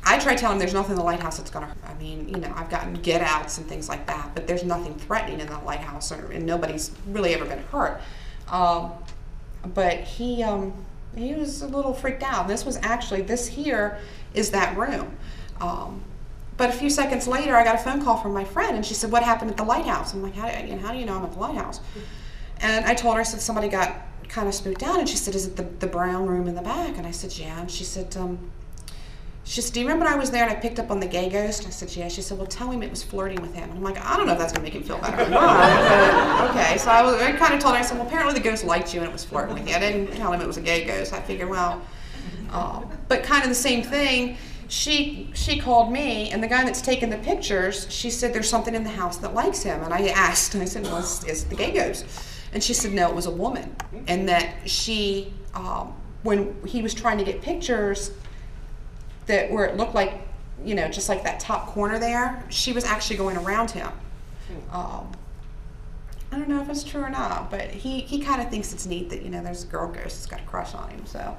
I try telling him there's nothing in the lighthouse that's going to hurt. I mean, you know, I've gotten get outs and things like that, but there's nothing threatening in that lighthouse, and nobody's really ever been hurt. But he was a little freaked out. This here is that room. But a few seconds later, I got a phone call from my friend, and she said, "What happened at the lighthouse?" I'm like, how do you know I'm at the lighthouse? And I told her, I said, somebody got kind of spooked out, and she said, "Is it the brown room in the back?" And I said, "Yeah." And she said, "Do you remember when I was there and I picked up on the gay ghost?" I said, "Yeah." She said, "Well, tell him it was flirting with him." And I'm like, I don't know if that's going to make him feel better or not. But okay, so I kind of told her, I said, "Well, apparently the ghost liked you and it was flirting with you." I didn't tell him it was a gay ghost. I figured, well, but kind of the same thing. She called me, and the guy that's taking the pictures, she said, "There's something in the house that likes him." And I asked, I said, "Well, is it the gay ghost?" And she said, "No, it was a woman." And that she, when he was trying to get pictures where it looked like, you know, just like that top corner there, she was actually going around him. I don't know if it's true or not, but he kind of thinks it's neat that, you know, there's a girl ghost that's got a crush on him. So,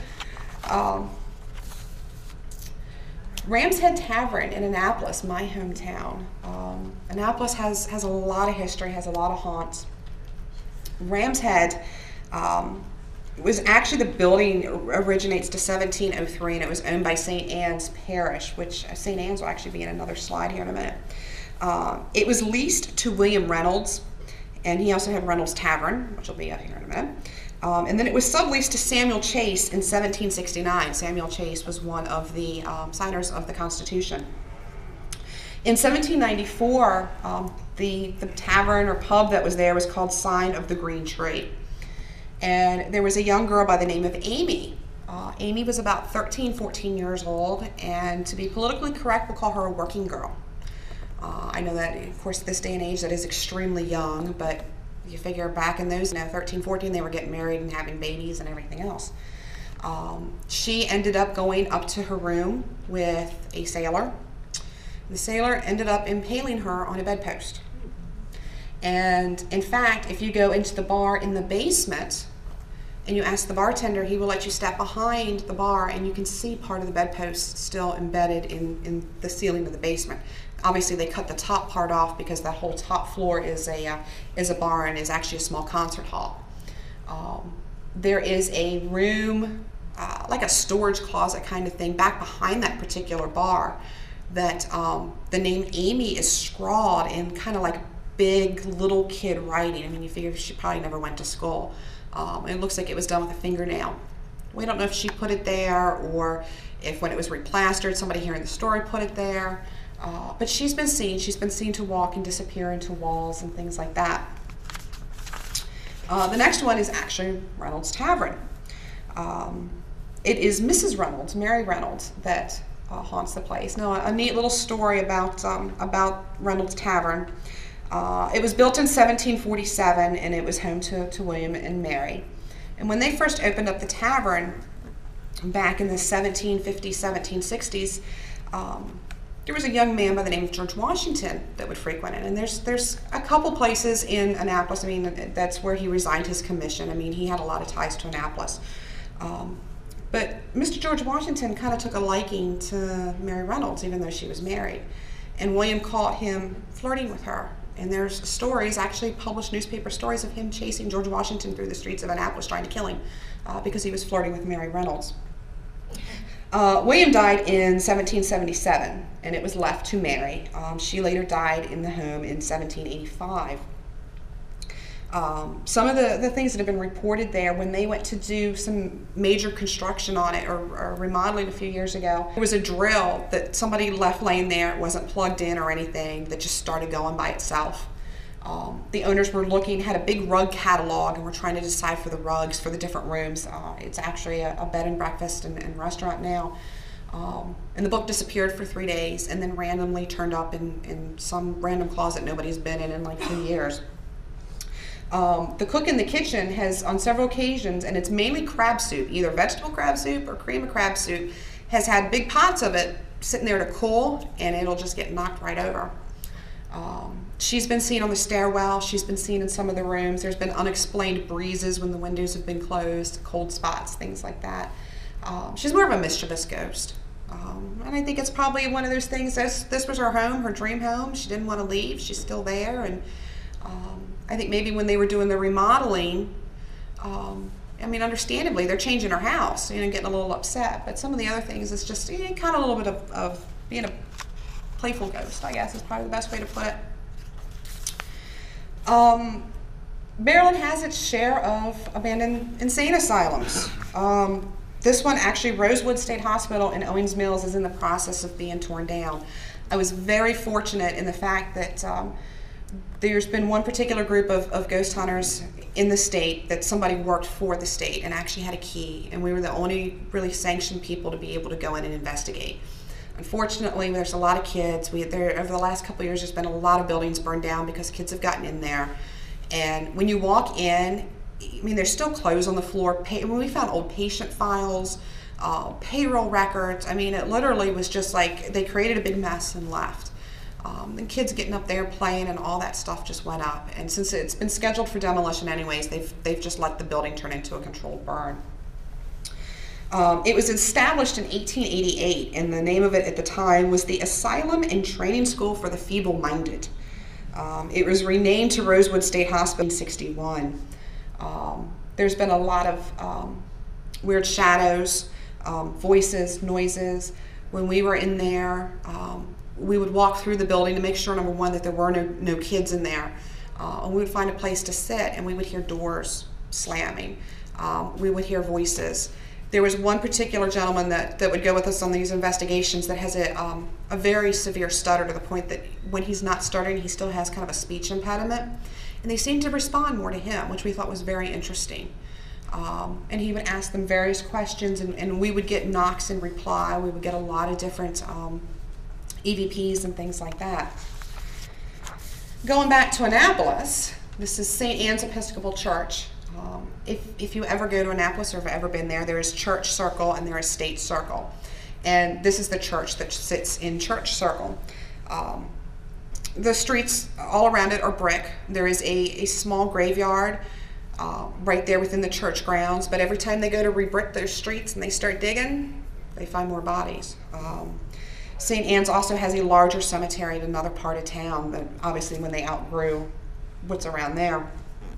Ram's Head Tavern in Annapolis, my hometown. Annapolis has a lot of history, has a lot of haunts. Ram's Head was actually, the building originates to 1703, and it was owned by St. Anne's Parish, which St. Anne's will actually be in another slide here in a minute. It was leased to William Reynolds, and he also had Reynolds Tavern, which will be up here in a minute. And then it was subleased to Samuel Chase in 1769. Samuel Chase was one of the signers of the Constitution. In 1794, the tavern or pub that was there was called Sign of the Green Tree. And there was a young girl by the name of Amy. Amy was about 13, 14 years old, and to be politically correct, we'll call her a working girl. I know that, of course, this day and age, that is extremely young, but you figure back in those, 13, 14, they were getting married and having babies and everything else. She ended up going up to her room with a sailor. The sailor ended up impaling her on a bedpost. And in fact, if you go into the bar in the basement and you ask the bartender, he will let you step behind the bar and you can see part of the bedpost still embedded in the ceiling of the basement. Obviously, they cut the top part off because that whole top floor is a bar and is actually a small concert hall. There is a room, like a storage closet kind of thing, back behind that particular bar that the name Amy is scrawled in kind of like big little kid writing. I mean, you figure she probably never went to school. It looks like it was done with a fingernail. We don't know if she put it there or if when it was replastered, somebody hearing the story put it there. But she's been seen to walk and disappear into walls and things like that. The next one is actually Reynolds Tavern. It is Mrs. Reynolds, Mary Reynolds, that haunts the place. Now, a neat little story about Reynolds Tavern. It was built in 1747, and it was home to William and Mary. And when they first opened up the tavern back in the 1750s, 1760s, there was a young man by the name of George Washington that would frequent it. And there's a couple places in Annapolis. I mean, that's where he resigned his commission. I mean, he had a lot of ties to Annapolis. But Mr. George Washington kind of took a liking to Mary Reynolds, even though she was married. And William caught him flirting with her. And there's stories, actually published newspaper stories, of him chasing George Washington through the streets of Annapolis trying to kill him because he was flirting with Mary Reynolds. William died in 1777, and it was left to Mary. She later died in the home in 1785. Some of the things that have been reported there, when they went to do some major construction on it or remodeling a few years ago, there was a drill that somebody left laying there. It wasn't plugged in or anything, that just started going by itself. The owners were looking, had a big rug catalog, and were trying to decide for the rugs for the different rooms. It's actually a bed and breakfast and restaurant now. And the book disappeared for 3 days and then randomly turned up in some random closet nobody's been in like 2 years. The cook in the kitchen has, on several occasions, and it's mainly crab soup, either vegetable crab soup or cream of crab soup, has had big pots of it sitting there to cool, and it'll just get knocked right over. She's been seen on the stairwell. She's been seen in some of the rooms. There's been unexplained breezes when the windows have been closed, cold spots, things like that. She's more of a mischievous ghost. And I think it's probably one of those things, this was her home, her dream home. She didn't want to leave. She's still there. And I think maybe when they were doing the remodeling, I mean, understandably, they're changing her house, you know, getting a little upset. But some of the other things is just kind of a little bit of being a playful ghost, I guess, is probably the best way to put it. Maryland has its share of abandoned insane asylums. This one, actually, Rosewood State Hospital in Owings Mills is in the process of being torn down. I was very fortunate in the fact that there's been one particular group of ghost hunters in the state that somebody worked for the state and actually had a key, and we were the only really sanctioned people to be able to go in and investigate. Unfortunately, there's a lot of kids. Over the last couple of years, there's been a lot of buildings burned down because kids have gotten in there. And when you walk in, I mean, there's still clothes on the floor. When we found old patient files, payroll records, I mean, it literally was just like they created a big mess and left. And kids getting up there playing and all that stuff just went up. And since it's been scheduled for demolition anyways, they've just let the building turn into a controlled burn. It was established in 1888, and the name of it at the time was the Asylum and Training School for the Feeble-Minded. It was renamed to Rosewood State Hospital in 1961. There's been a lot of weird shadows, voices, noises. When we were in there, we would walk through the building to make sure, number one, that there were no kids in there. And we would find a place to sit, and we would hear doors slamming. We would hear voices. There was one particular gentleman that would go with us on these investigations that has a very severe stutter, to the point that when he's not stuttering, he still has kind of a speech impediment. And they seemed to respond more to him, which we thought was very interesting. And he would ask them various questions, and we would get knocks in reply. We would get a lot of different EVPs and things like that. Going back to Annapolis, this is St. Anne's Episcopal Church. If you ever go to Annapolis or have ever been there is Church Circle and there is State Circle. And this is the church that sits in Church Circle. The streets all around it are brick. There is a small graveyard right there within the church grounds, but every time they go to re-brick those streets and they start digging, they find more bodies. St. Anne's also has a larger cemetery in another part of town, but obviously when they outgrew what's around there.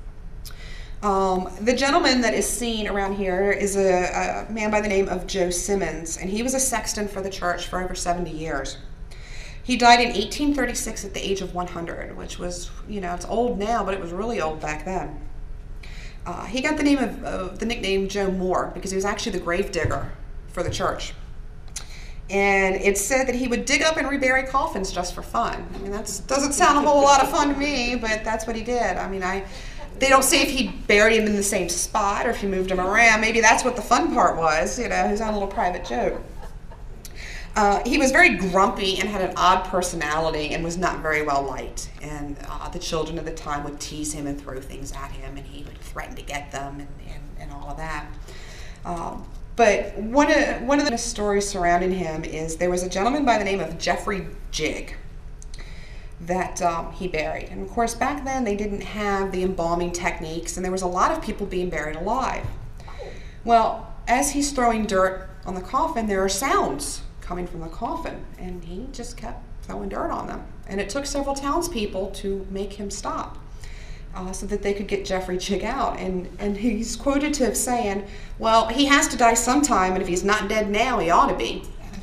The gentleman that is seen around here is a man by the name of Joe Simmons, and he was a sexton for the church for over 70 years. He died in 1836 at the age of 100, which was, you know, it's old now, but it was really old back then. He got the name of the nickname Joe Moore because he was actually the grave digger for the church. And it's said that he would dig up and rebury coffins just for fun. I mean, that doesn't sound a whole lot of fun to me, but that's what he did. I mean, they don't say if he buried him in the same spot or if he moved him around. Maybe that's what the fun part was, you know, his own little private joke. He was very grumpy and had an odd personality and was not very well liked. And the children of the time would tease him and throw things at him, and he would threaten to get them and all of that. But one of the stories surrounding him is there was a gentleman by the name of Jeffrey Jigg that he buried. And of course, back then they didn't have the embalming techniques, and there was a lot of people being buried alive. Well, as he's throwing dirt on the coffin, there are sounds coming from the coffin, and he just kept throwing dirt on them. And it took several townspeople to make him stop so that they could get Jeffrey Jigg out. And he's quoted to saying, well, he has to die sometime, and if he's not dead now, he ought to be.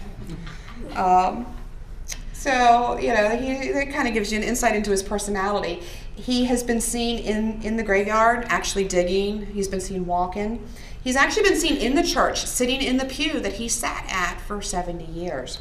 So, you know, that kind of gives you an insight into his personality. He has been seen in the graveyard, actually digging. He's been seen walking. He's actually been seen in the church, sitting in the pew that he sat at for 70 years.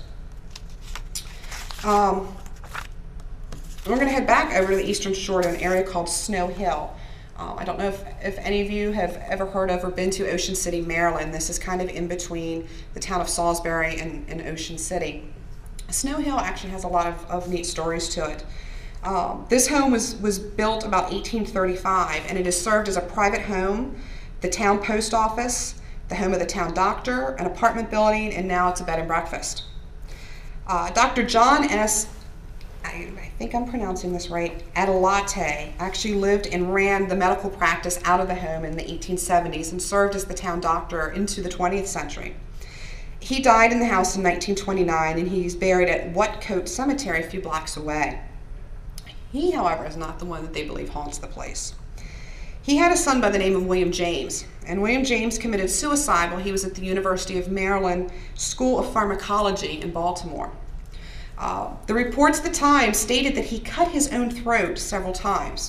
We're going to head back over to the Eastern Shore to an area called Snow Hill. I don't know if any of you have ever heard of or been to Ocean City, Maryland. This is kind of in between the town of Salisbury and Ocean City. Snow Hill actually has a lot of neat stories to it. This home was built about 1835, and it is served as a private home, the town post office, the home of the town doctor, an apartment building, and now it's a bed and breakfast. Dr. John S., I think I'm pronouncing this right, Adelante, actually lived and ran the medical practice out of the home in the 1870s and served as the town doctor into the 20th century. He died in the house in 1929, and he's buried at Whatcoat Cemetery a few blocks away. He, however, is not the one that they believe haunts the place. He had a son by the name of William James, and William James committed suicide while he was at the University of Maryland School of Pharmacology in Baltimore. The reports at the time stated that he cut his own throat several times.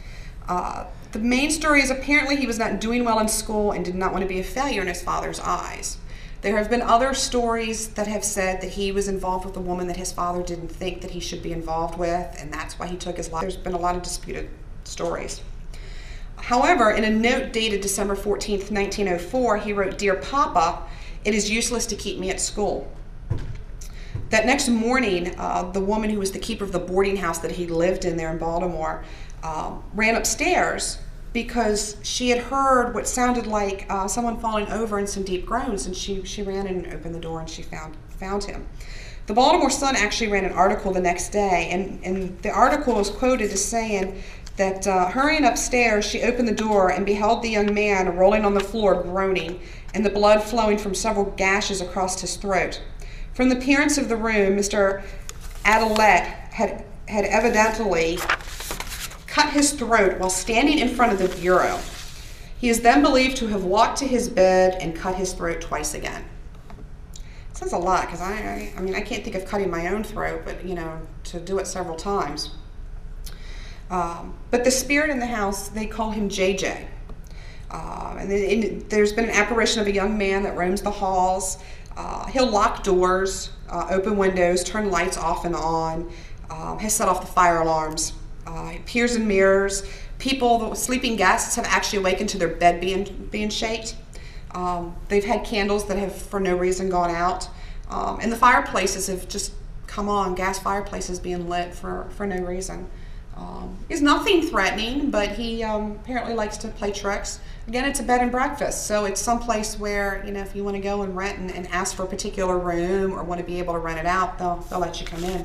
The main story is apparently he was not doing well in school and did not want to be a failure in his father's eyes. There have been other stories that have said that he was involved with a woman that his father didn't think that he should be involved with, and that's why he took his life. There's been a lot of disputed stories. However, in a note dated December 14th, 1904, he wrote, "Dear Papa, it is useless to keep me at school." That next morning, the woman who was the keeper of the boarding house that he lived in there in Baltimore ran upstairs because she had heard what sounded like someone falling over and some deep groans, and she ran and opened the door and she found him. The Baltimore Sun actually ran an article the next day, and the article was quoted as saying that hurrying upstairs, she opened the door and beheld the young man rolling on the floor groaning, and the blood flowing from several gashes across his throat. From the appearance of the room, Mr. Adelet had evidently cut his throat while standing in front of the bureau. He is then believed to have walked to his bed and cut his throat twice again. It says a lot, because I mean, I can't think of cutting my own throat, but, you know, to do it several times. But the spirit in the house, they call him JJ. And there's been an apparition of a young man that roams the halls. He'll lock doors, open windows, turn lights off and on, has set off the fire alarms. He appears in mirrors. People, the sleeping guests, have actually awakened to their bed being shaked. They've had candles that have for no reason gone out. And the fireplaces have just come on, gas fireplaces being lit for no reason. Is nothing threatening, but he apparently likes to play tricks. Again, it's a bed and breakfast, so it's someplace where, you know, if you want to go and rent and ask for a particular room or want to be able to rent it out, they'll let you come in.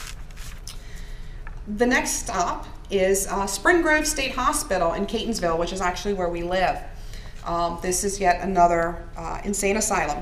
The next stop is Spring Grove State Hospital in Catonsville, which is actually where we live. This is yet another insane asylum.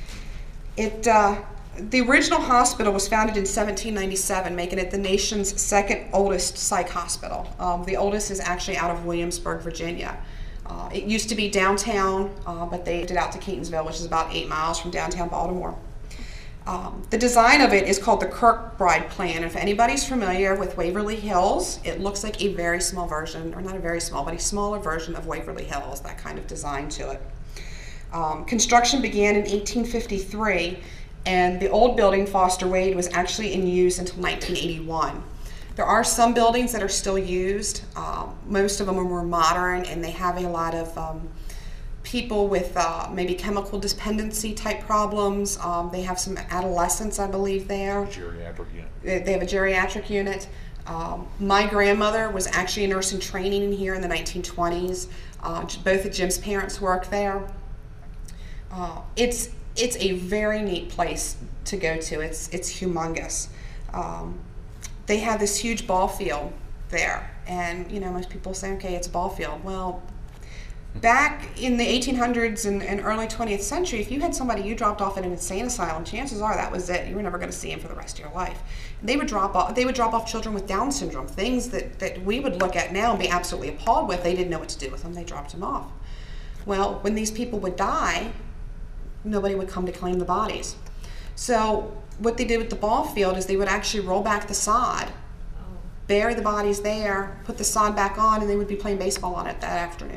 The original hospital was founded in 1797, making it the nation's second oldest psych hospital. The oldest is actually out of Williamsburg, Virginia. It used to be downtown, but they moved it out to Catonsville, which is about 8 miles from downtown Baltimore. The design of it is called the Kirkbride Plan. If anybody's familiar with Waverly Hills, it looks like a very small version, or not a very small, but a smaller version of Waverly Hills, that kind of design to it. Construction began in 1853, and the old building, Foster Wade, was actually in use until 1981. There are some buildings that are still used. Most of them are more modern, and they have a lot of people with maybe chemical dependency type problems. They have some adolescents, I believe, there. Geriatric unit. They have a geriatric unit. My grandmother was actually a nurse in training in here in the 1920s. Both of Jim's parents worked there. It's a very neat place to go to. It's humongous. They have this huge ball field there, and you know, most people say, okay, it's a ball field. Well, back in the 1800s and early 20th century, if you had somebody you dropped off at an insane asylum, chances are that was it. You were never going to see him for the rest of your life. And they would drop off children with Down syndrome, things that we would look at now and be absolutely appalled with. They didn't know what to do with them. They dropped them off. Well, when these people would die, nobody would come to claim the bodies. So what they did with the ball field is they would actually roll back the sod, bury the bodies there, put the sod back on, and they would be playing baseball on it that afternoon.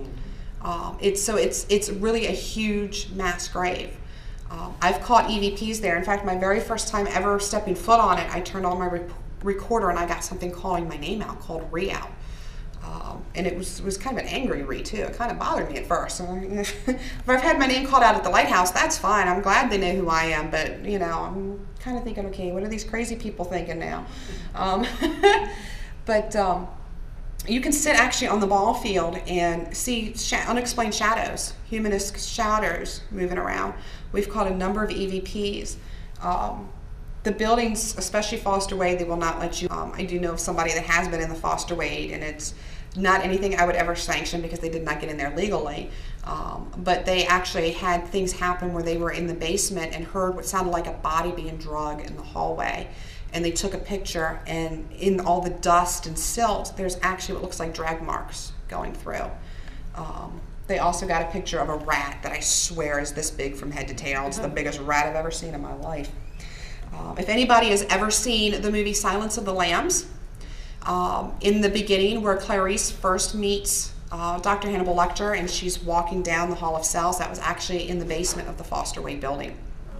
It's really a huge mass grave. I've caught EVPs there. In fact, my very first time ever stepping foot on it, I turned on my recorder and I got something calling my name out, called Re-out. And it was kind of an angry Re too. It kind of bothered me at first. If I've had my name called out at the lighthouse, that's fine. I'm glad they know who I am, but you know, I'm kind of thinking, okay, what are these crazy people thinking now? You can sit actually on the ball field and see unexplained shadows, humanist shadows moving around. We've caught a number of EVPs. The buildings, especially Foster Wade, they will not let you. I do know of somebody that has been in the Foster Wade, and it's Not anything I would ever sanction because they did not get in there legally. But they actually had things happen where they were in the basement and heard what sounded like a body being dragged in the hallway. And they took a picture, and in all the dust and silt, there's actually what looks like drag marks going through. They also got a picture of a rat that I swear is this big from head to tail. It's the biggest rat I've ever seen in my life. If anybody has ever seen the movie Silence of the Lambs, in the beginning where Clarice first meets Dr. Hannibal Lecter and she's walking down the Hall of Cells, that was actually in the basement of the Foster Way building.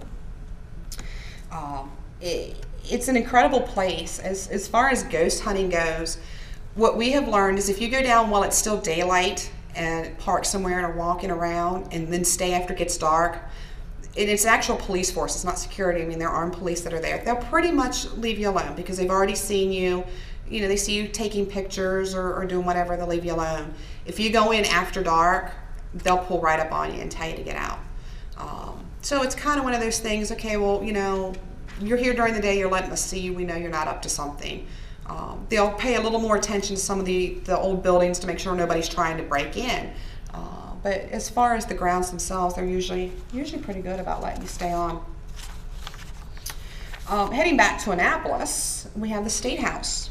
It's an incredible place. As far as ghost hunting goes, what we have learned is if you go down while it's still daylight and park somewhere and are walking around and then stay after it gets dark, and it's actual police force, it's not security. I mean, there are armed police that are there. They'll pretty much leave you alone because they've already seen you. You know, they see you taking pictures or doing whatever, they'll leave you alone. If you go in after dark, they'll pull right up on you and tell you to get out. So it's kind of one of those things, okay, well, you know, you're here during the day, you're letting us see you, we know you're not up to something. They'll pay a little more attention to some of the old buildings to make sure nobody's trying to break in. But as far as the grounds themselves, they're usually pretty good about letting you stay on. Heading back to Annapolis, we have the State House.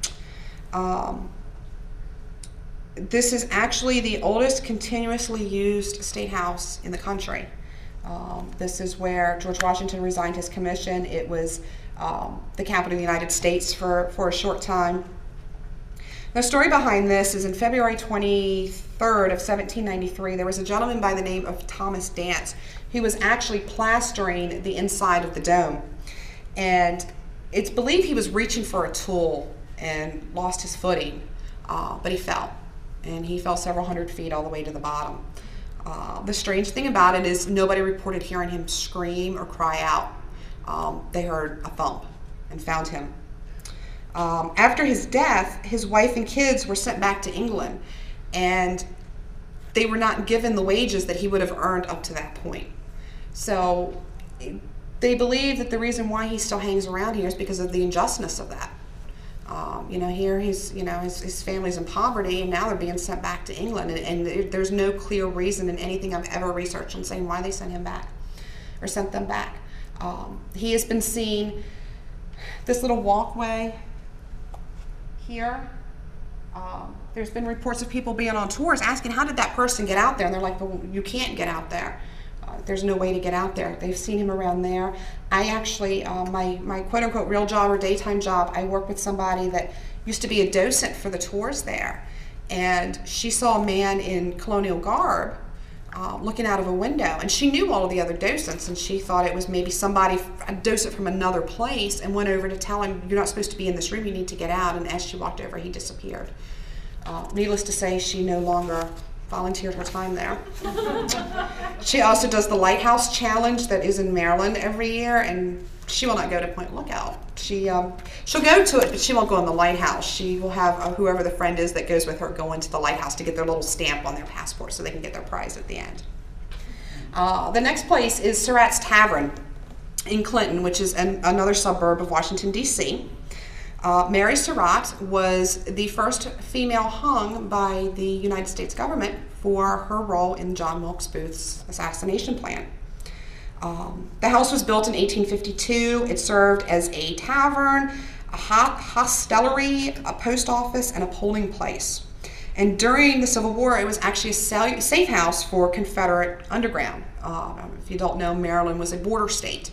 This is actually the oldest continuously used state house in the country. This is where George Washington resigned his commission. It was the capital of the United States for a short time. The story behind this is in February 23rd of 1793, there was a gentleman by the name of Thomas Dance who was actually plastering the inside of the dome. And it's believed he was reaching for a tool and lost his footing, but he fell. And he fell several hundred feet all the way to the bottom. The strange thing about it is nobody reported hearing him scream or cry out. They heard a thump and found him. After his death, his wife and kids were sent back to England, and they were not given the wages that he would have earned up to that point. So they believe that the reason why he still hangs around here is because of the injustice of that. You know, here his family's in poverty, and now they're being sent back to England, and there's no clear reason in anything I've ever researched on saying why they sent him back or sent them back. He has been seen this little walkway here. There's been reports of people being on tours asking, how did that person get out there? And they're like, well, you can't get out there. There's no way to get out there. They've seen him around there. I actually, my quote-unquote real job or daytime job, I work with somebody that used to be a docent for the tours there. And she saw a man in colonial garb looking out of a window. And she knew all of the other docents, and she thought it was maybe somebody, a docent from another place, and went over to tell him, you're not supposed to be in this room, you need to get out. And as she walked over, he disappeared. Needless to say, she no longer volunteered her time there. She also does the Lighthouse Challenge that is in Maryland every year, and she will not go to Point Lookout. She'll go to it, but she won't go in the lighthouse. She will have whoever the friend is that goes with her go into the lighthouse to get their little stamp on their passport so they can get their prize at the end. The next place is Surratt's Tavern in Clinton, which is another suburb of Washington, D.C. Mary Surratt was the first female hung by the United States government for her role in John Wilkes Booth's assassination plan. The house was built in 1852. It served as a tavern, a hostelry, a post office, and a polling place. And during the Civil War, it was actually a safe house for Confederate underground. If you don't know, Maryland was a border state.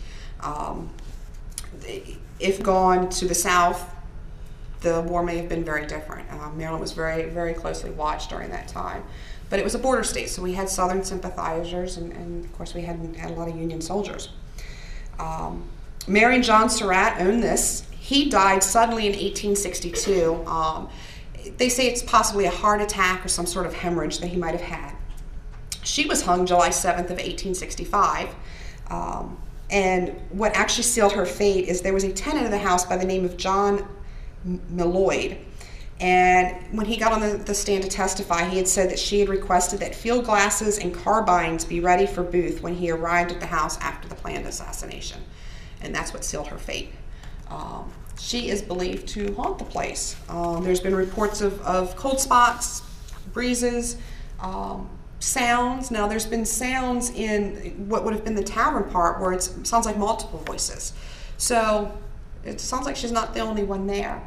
If gone to the south, the war may have been very different. Maryland was very, very closely watched during that time. But it was a border state, so we had Southern sympathizers, and of course we had a lot of Union soldiers. Mary and John Surratt owned this. He died suddenly in 1862. They say it's possibly a heart attack or some sort of hemorrhage that he might have had. She was hung July 7th of 1865. And what actually sealed her fate is there was a tenant of the house by the name of John Milloyd. And when he got on the stand to testify, he had said that she had requested that field glasses and carbines be ready for Booth when he arrived at the house after the planned assassination. And that's what sealed her fate. she is believed to haunt the place. There's been reports of cold spots, breezes, sounds. Now there's been sounds in what would have been the tavern part where it sounds like multiple voices. So it sounds like she's not the only one there.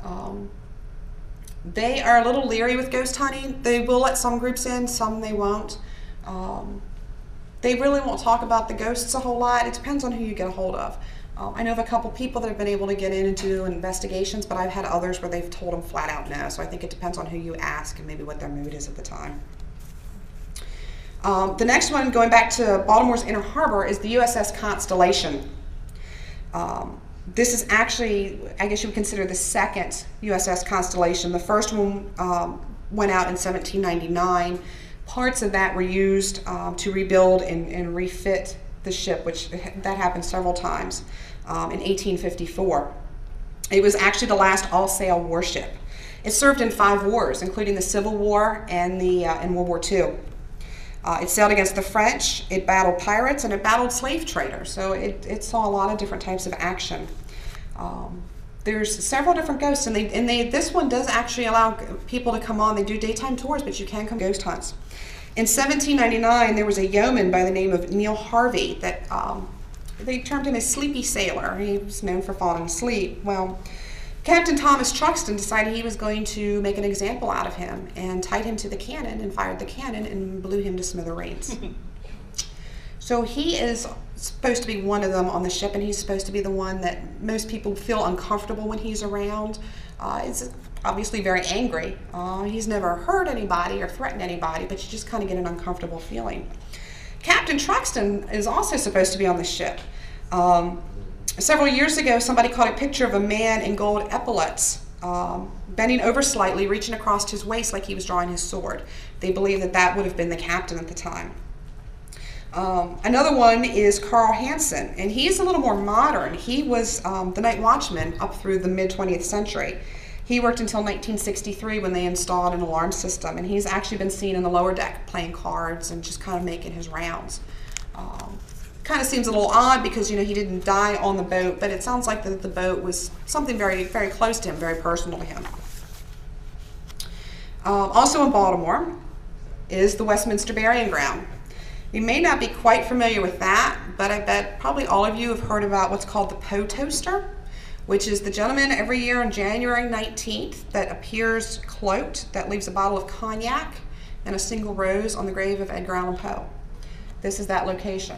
They are a little leery with ghost hunting. They will let some groups in, some they won't. They really won't talk about the ghosts a whole lot. It depends on who you get a hold of. I know of a couple people that have been able to get in and do investigations, but I've had others where they've told them flat out no. So I think it depends on who you ask and maybe what their mood is at the time. The next one, going back to Baltimore's Inner Harbor, is the USS Constellation. This is actually, I guess you would consider the second USS Constellation. The first one went out in 1799. Parts of that were used to rebuild and refit the ship, which that happened several times in 1854. It was actually the last all-sail warship. It served in 5 wars, including the Civil War and World War II. It sailed against the French, it battled pirates, and it battled slave traders. So it saw a lot of different types of action. There's several different ghosts, and this one does actually allow people to come on. They do daytime tours, but you can come ghost hunts. In 1799, there was a yeoman by the name of Neil Harvey that they termed him a sleepy sailor. He was known for falling asleep. Well, Captain Thomas Truxton decided he was going to make an example out of him and tied him to the cannon and fired the cannon and blew him to smithereens. So he is supposed to be one of them on the ship, and he's supposed to be the one that most people feel uncomfortable when he's around. It's obviously very angry. He's never hurt anybody or threatened anybody, but you just kind of get an uncomfortable feeling. Captain Truxton is also supposed to be on the ship. Several years ago, somebody caught a picture of a man in gold epaulets, bending over slightly, reaching across his waist like he was drawing his sword. They believe that that would have been the captain at the time. Another one is Carl Hansen, and he's a little more modern. He was the night watchman up through the mid-20th century. He worked until 1963 when they installed an alarm system, and he's actually been seen in the lower deck playing cards and just kind of making his rounds. Kind of seems a little odd because, you know, he didn't die on the boat, but it sounds like the boat was something very, very close to him, very personal to him. Also in Baltimore is the Westminster Burying Ground. You may not be quite familiar with that, but I bet probably all of you have heard about what's called the Poe Toaster, which is the gentleman every year on January 19th that appears cloaked, that leaves a bottle of cognac and a single rose on the grave of Edgar Allan Poe. This is that location.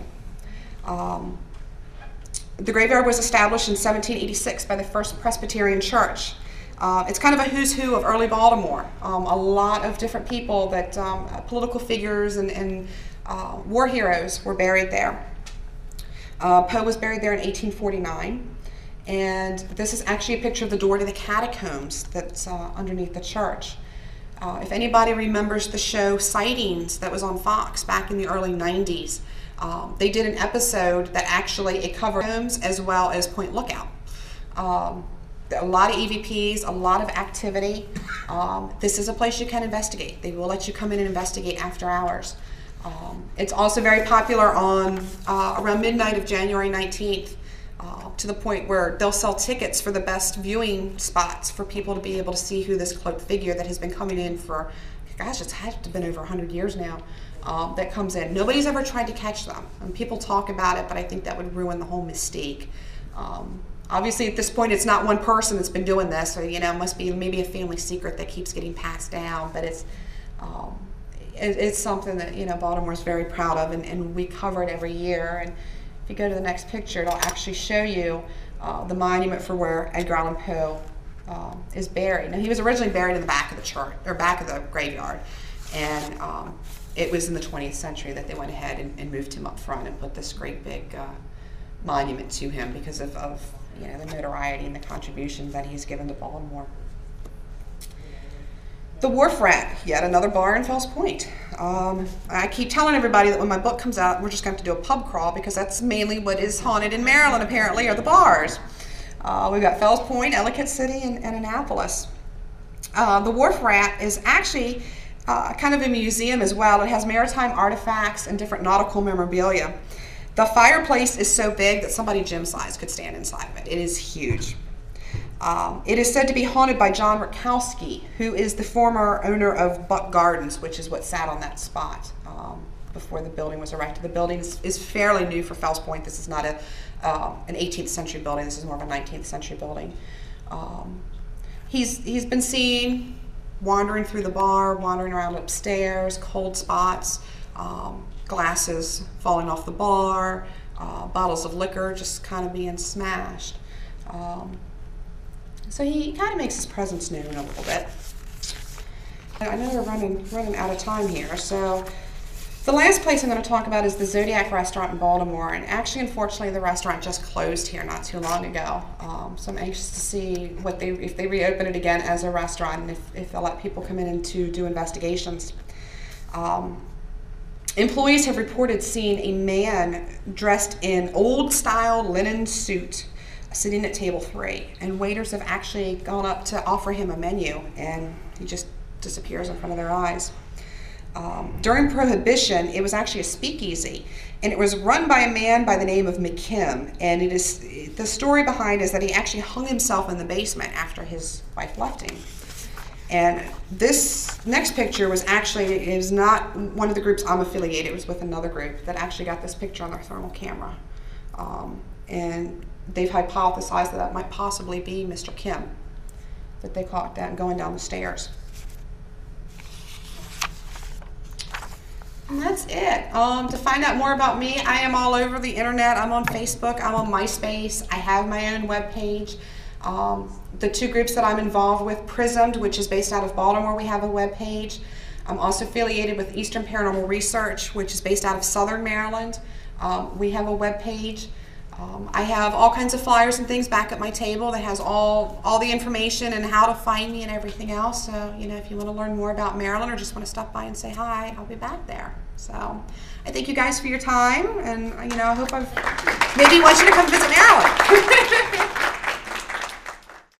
The graveyard was established in 1786 by the First Presbyterian Church. It's kind of a who's who of early Baltimore. A lot of different people that, political figures and war heroes were buried there. Poe was buried there in 1849. And this is actually a picture of the door to the catacombs that's underneath the church. If anybody remembers the show Sightings that was on Fox back in the early 90s, they did an episode that actually it covered homes as well as Point Lookout. A lot of EVPs, a lot of activity. This is a place you can investigate. They will let you come in and investigate after hours. It's also very popular on around midnight of January 19th. To the point where they'll sell tickets for the best viewing spots for people to be able to see who this cloaked figure that has been coming in for, gosh, it's had to have been over 100 years now, that comes in. Nobody's ever tried to catch them. And people talk about it, but I think that would ruin the whole mystique. Obviously, at this point, it's not one person that's been doing this, so, you know, it must be maybe a family secret that keeps getting passed down, but it's something that, you know, Baltimore's very proud of, and we cover it every year. And if you go to the next picture, it'll actually show you the monument for where Edgar Allan Poe is buried. Now, he was originally buried in the back of the church, or back of the graveyard, and it was in the 20th century that they went ahead and moved him up front and put this great big monument to him because of you know, the notoriety and the contributions that he's given to Baltimore. The Wharf Rat, yet another bar in Fells Point. I keep telling everybody that when my book comes out, we're just going to have to do a pub crawl because that's mainly what is haunted in Maryland, apparently, are the bars. We've got Fells Point, Ellicott City, and Annapolis. The Wharf Rat is actually kind of a museum as well. It has maritime artifacts and different nautical memorabilia. The fireplace is so big that somebody gym-sized could stand inside of it. It is huge. It is said to be haunted by John Rakowski, who is the former owner of Buck Gardens, which is what sat on that spot before the building was erected. The building is fairly new for Fells Point. This is not an 18th century building. This is more of a 19th century building. He's been seen wandering through the bar, wandering around upstairs, cold spots, glasses falling off the bar, bottles of liquor just kind of being smashed. So he kind of makes his presence known a little bit. I know we're running out of time here, so the last place I'm going to talk about is the Zodiac Restaurant in Baltimore, and actually, unfortunately, the restaurant just closed here not too long ago. So I'm anxious to see if they reopen it again as a restaurant, and if they'll let people come in and to do investigations. Employees have reported seeing a man dressed in old-style linen suit sitting at table 3, and waiters have actually gone up to offer him a menu, and he just disappears in front of their eyes. During Prohibition, it was actually a speakeasy, and it was run by a man by the name of McKim, and the story behind is that he actually hung himself in the basement after his wife left him. And this next picture was not one of the groups I'm affiliated. It was with another group that actually got this picture on their thermal camera. And they've hypothesized that might possibly be Mr. Kim that they caught going down the stairs. And that's it. To find out more about me, I am all over the internet. I'm on Facebook, I'm on MySpace, I have my own webpage. The two groups that I'm involved with, Prismed, which is based out of Baltimore, we have a webpage. I'm also affiliated with Eastern Paranormal Research, which is based out of Southern Maryland. We have a webpage. I have all kinds of flyers and things back at my table that has all the information and how to find me and everything else. So, if you want to learn more about Maryland or just want to stop by and say hi, I'll be back there. So, I thank you guys for your time, and I hope maybe want you to come visit Maryland.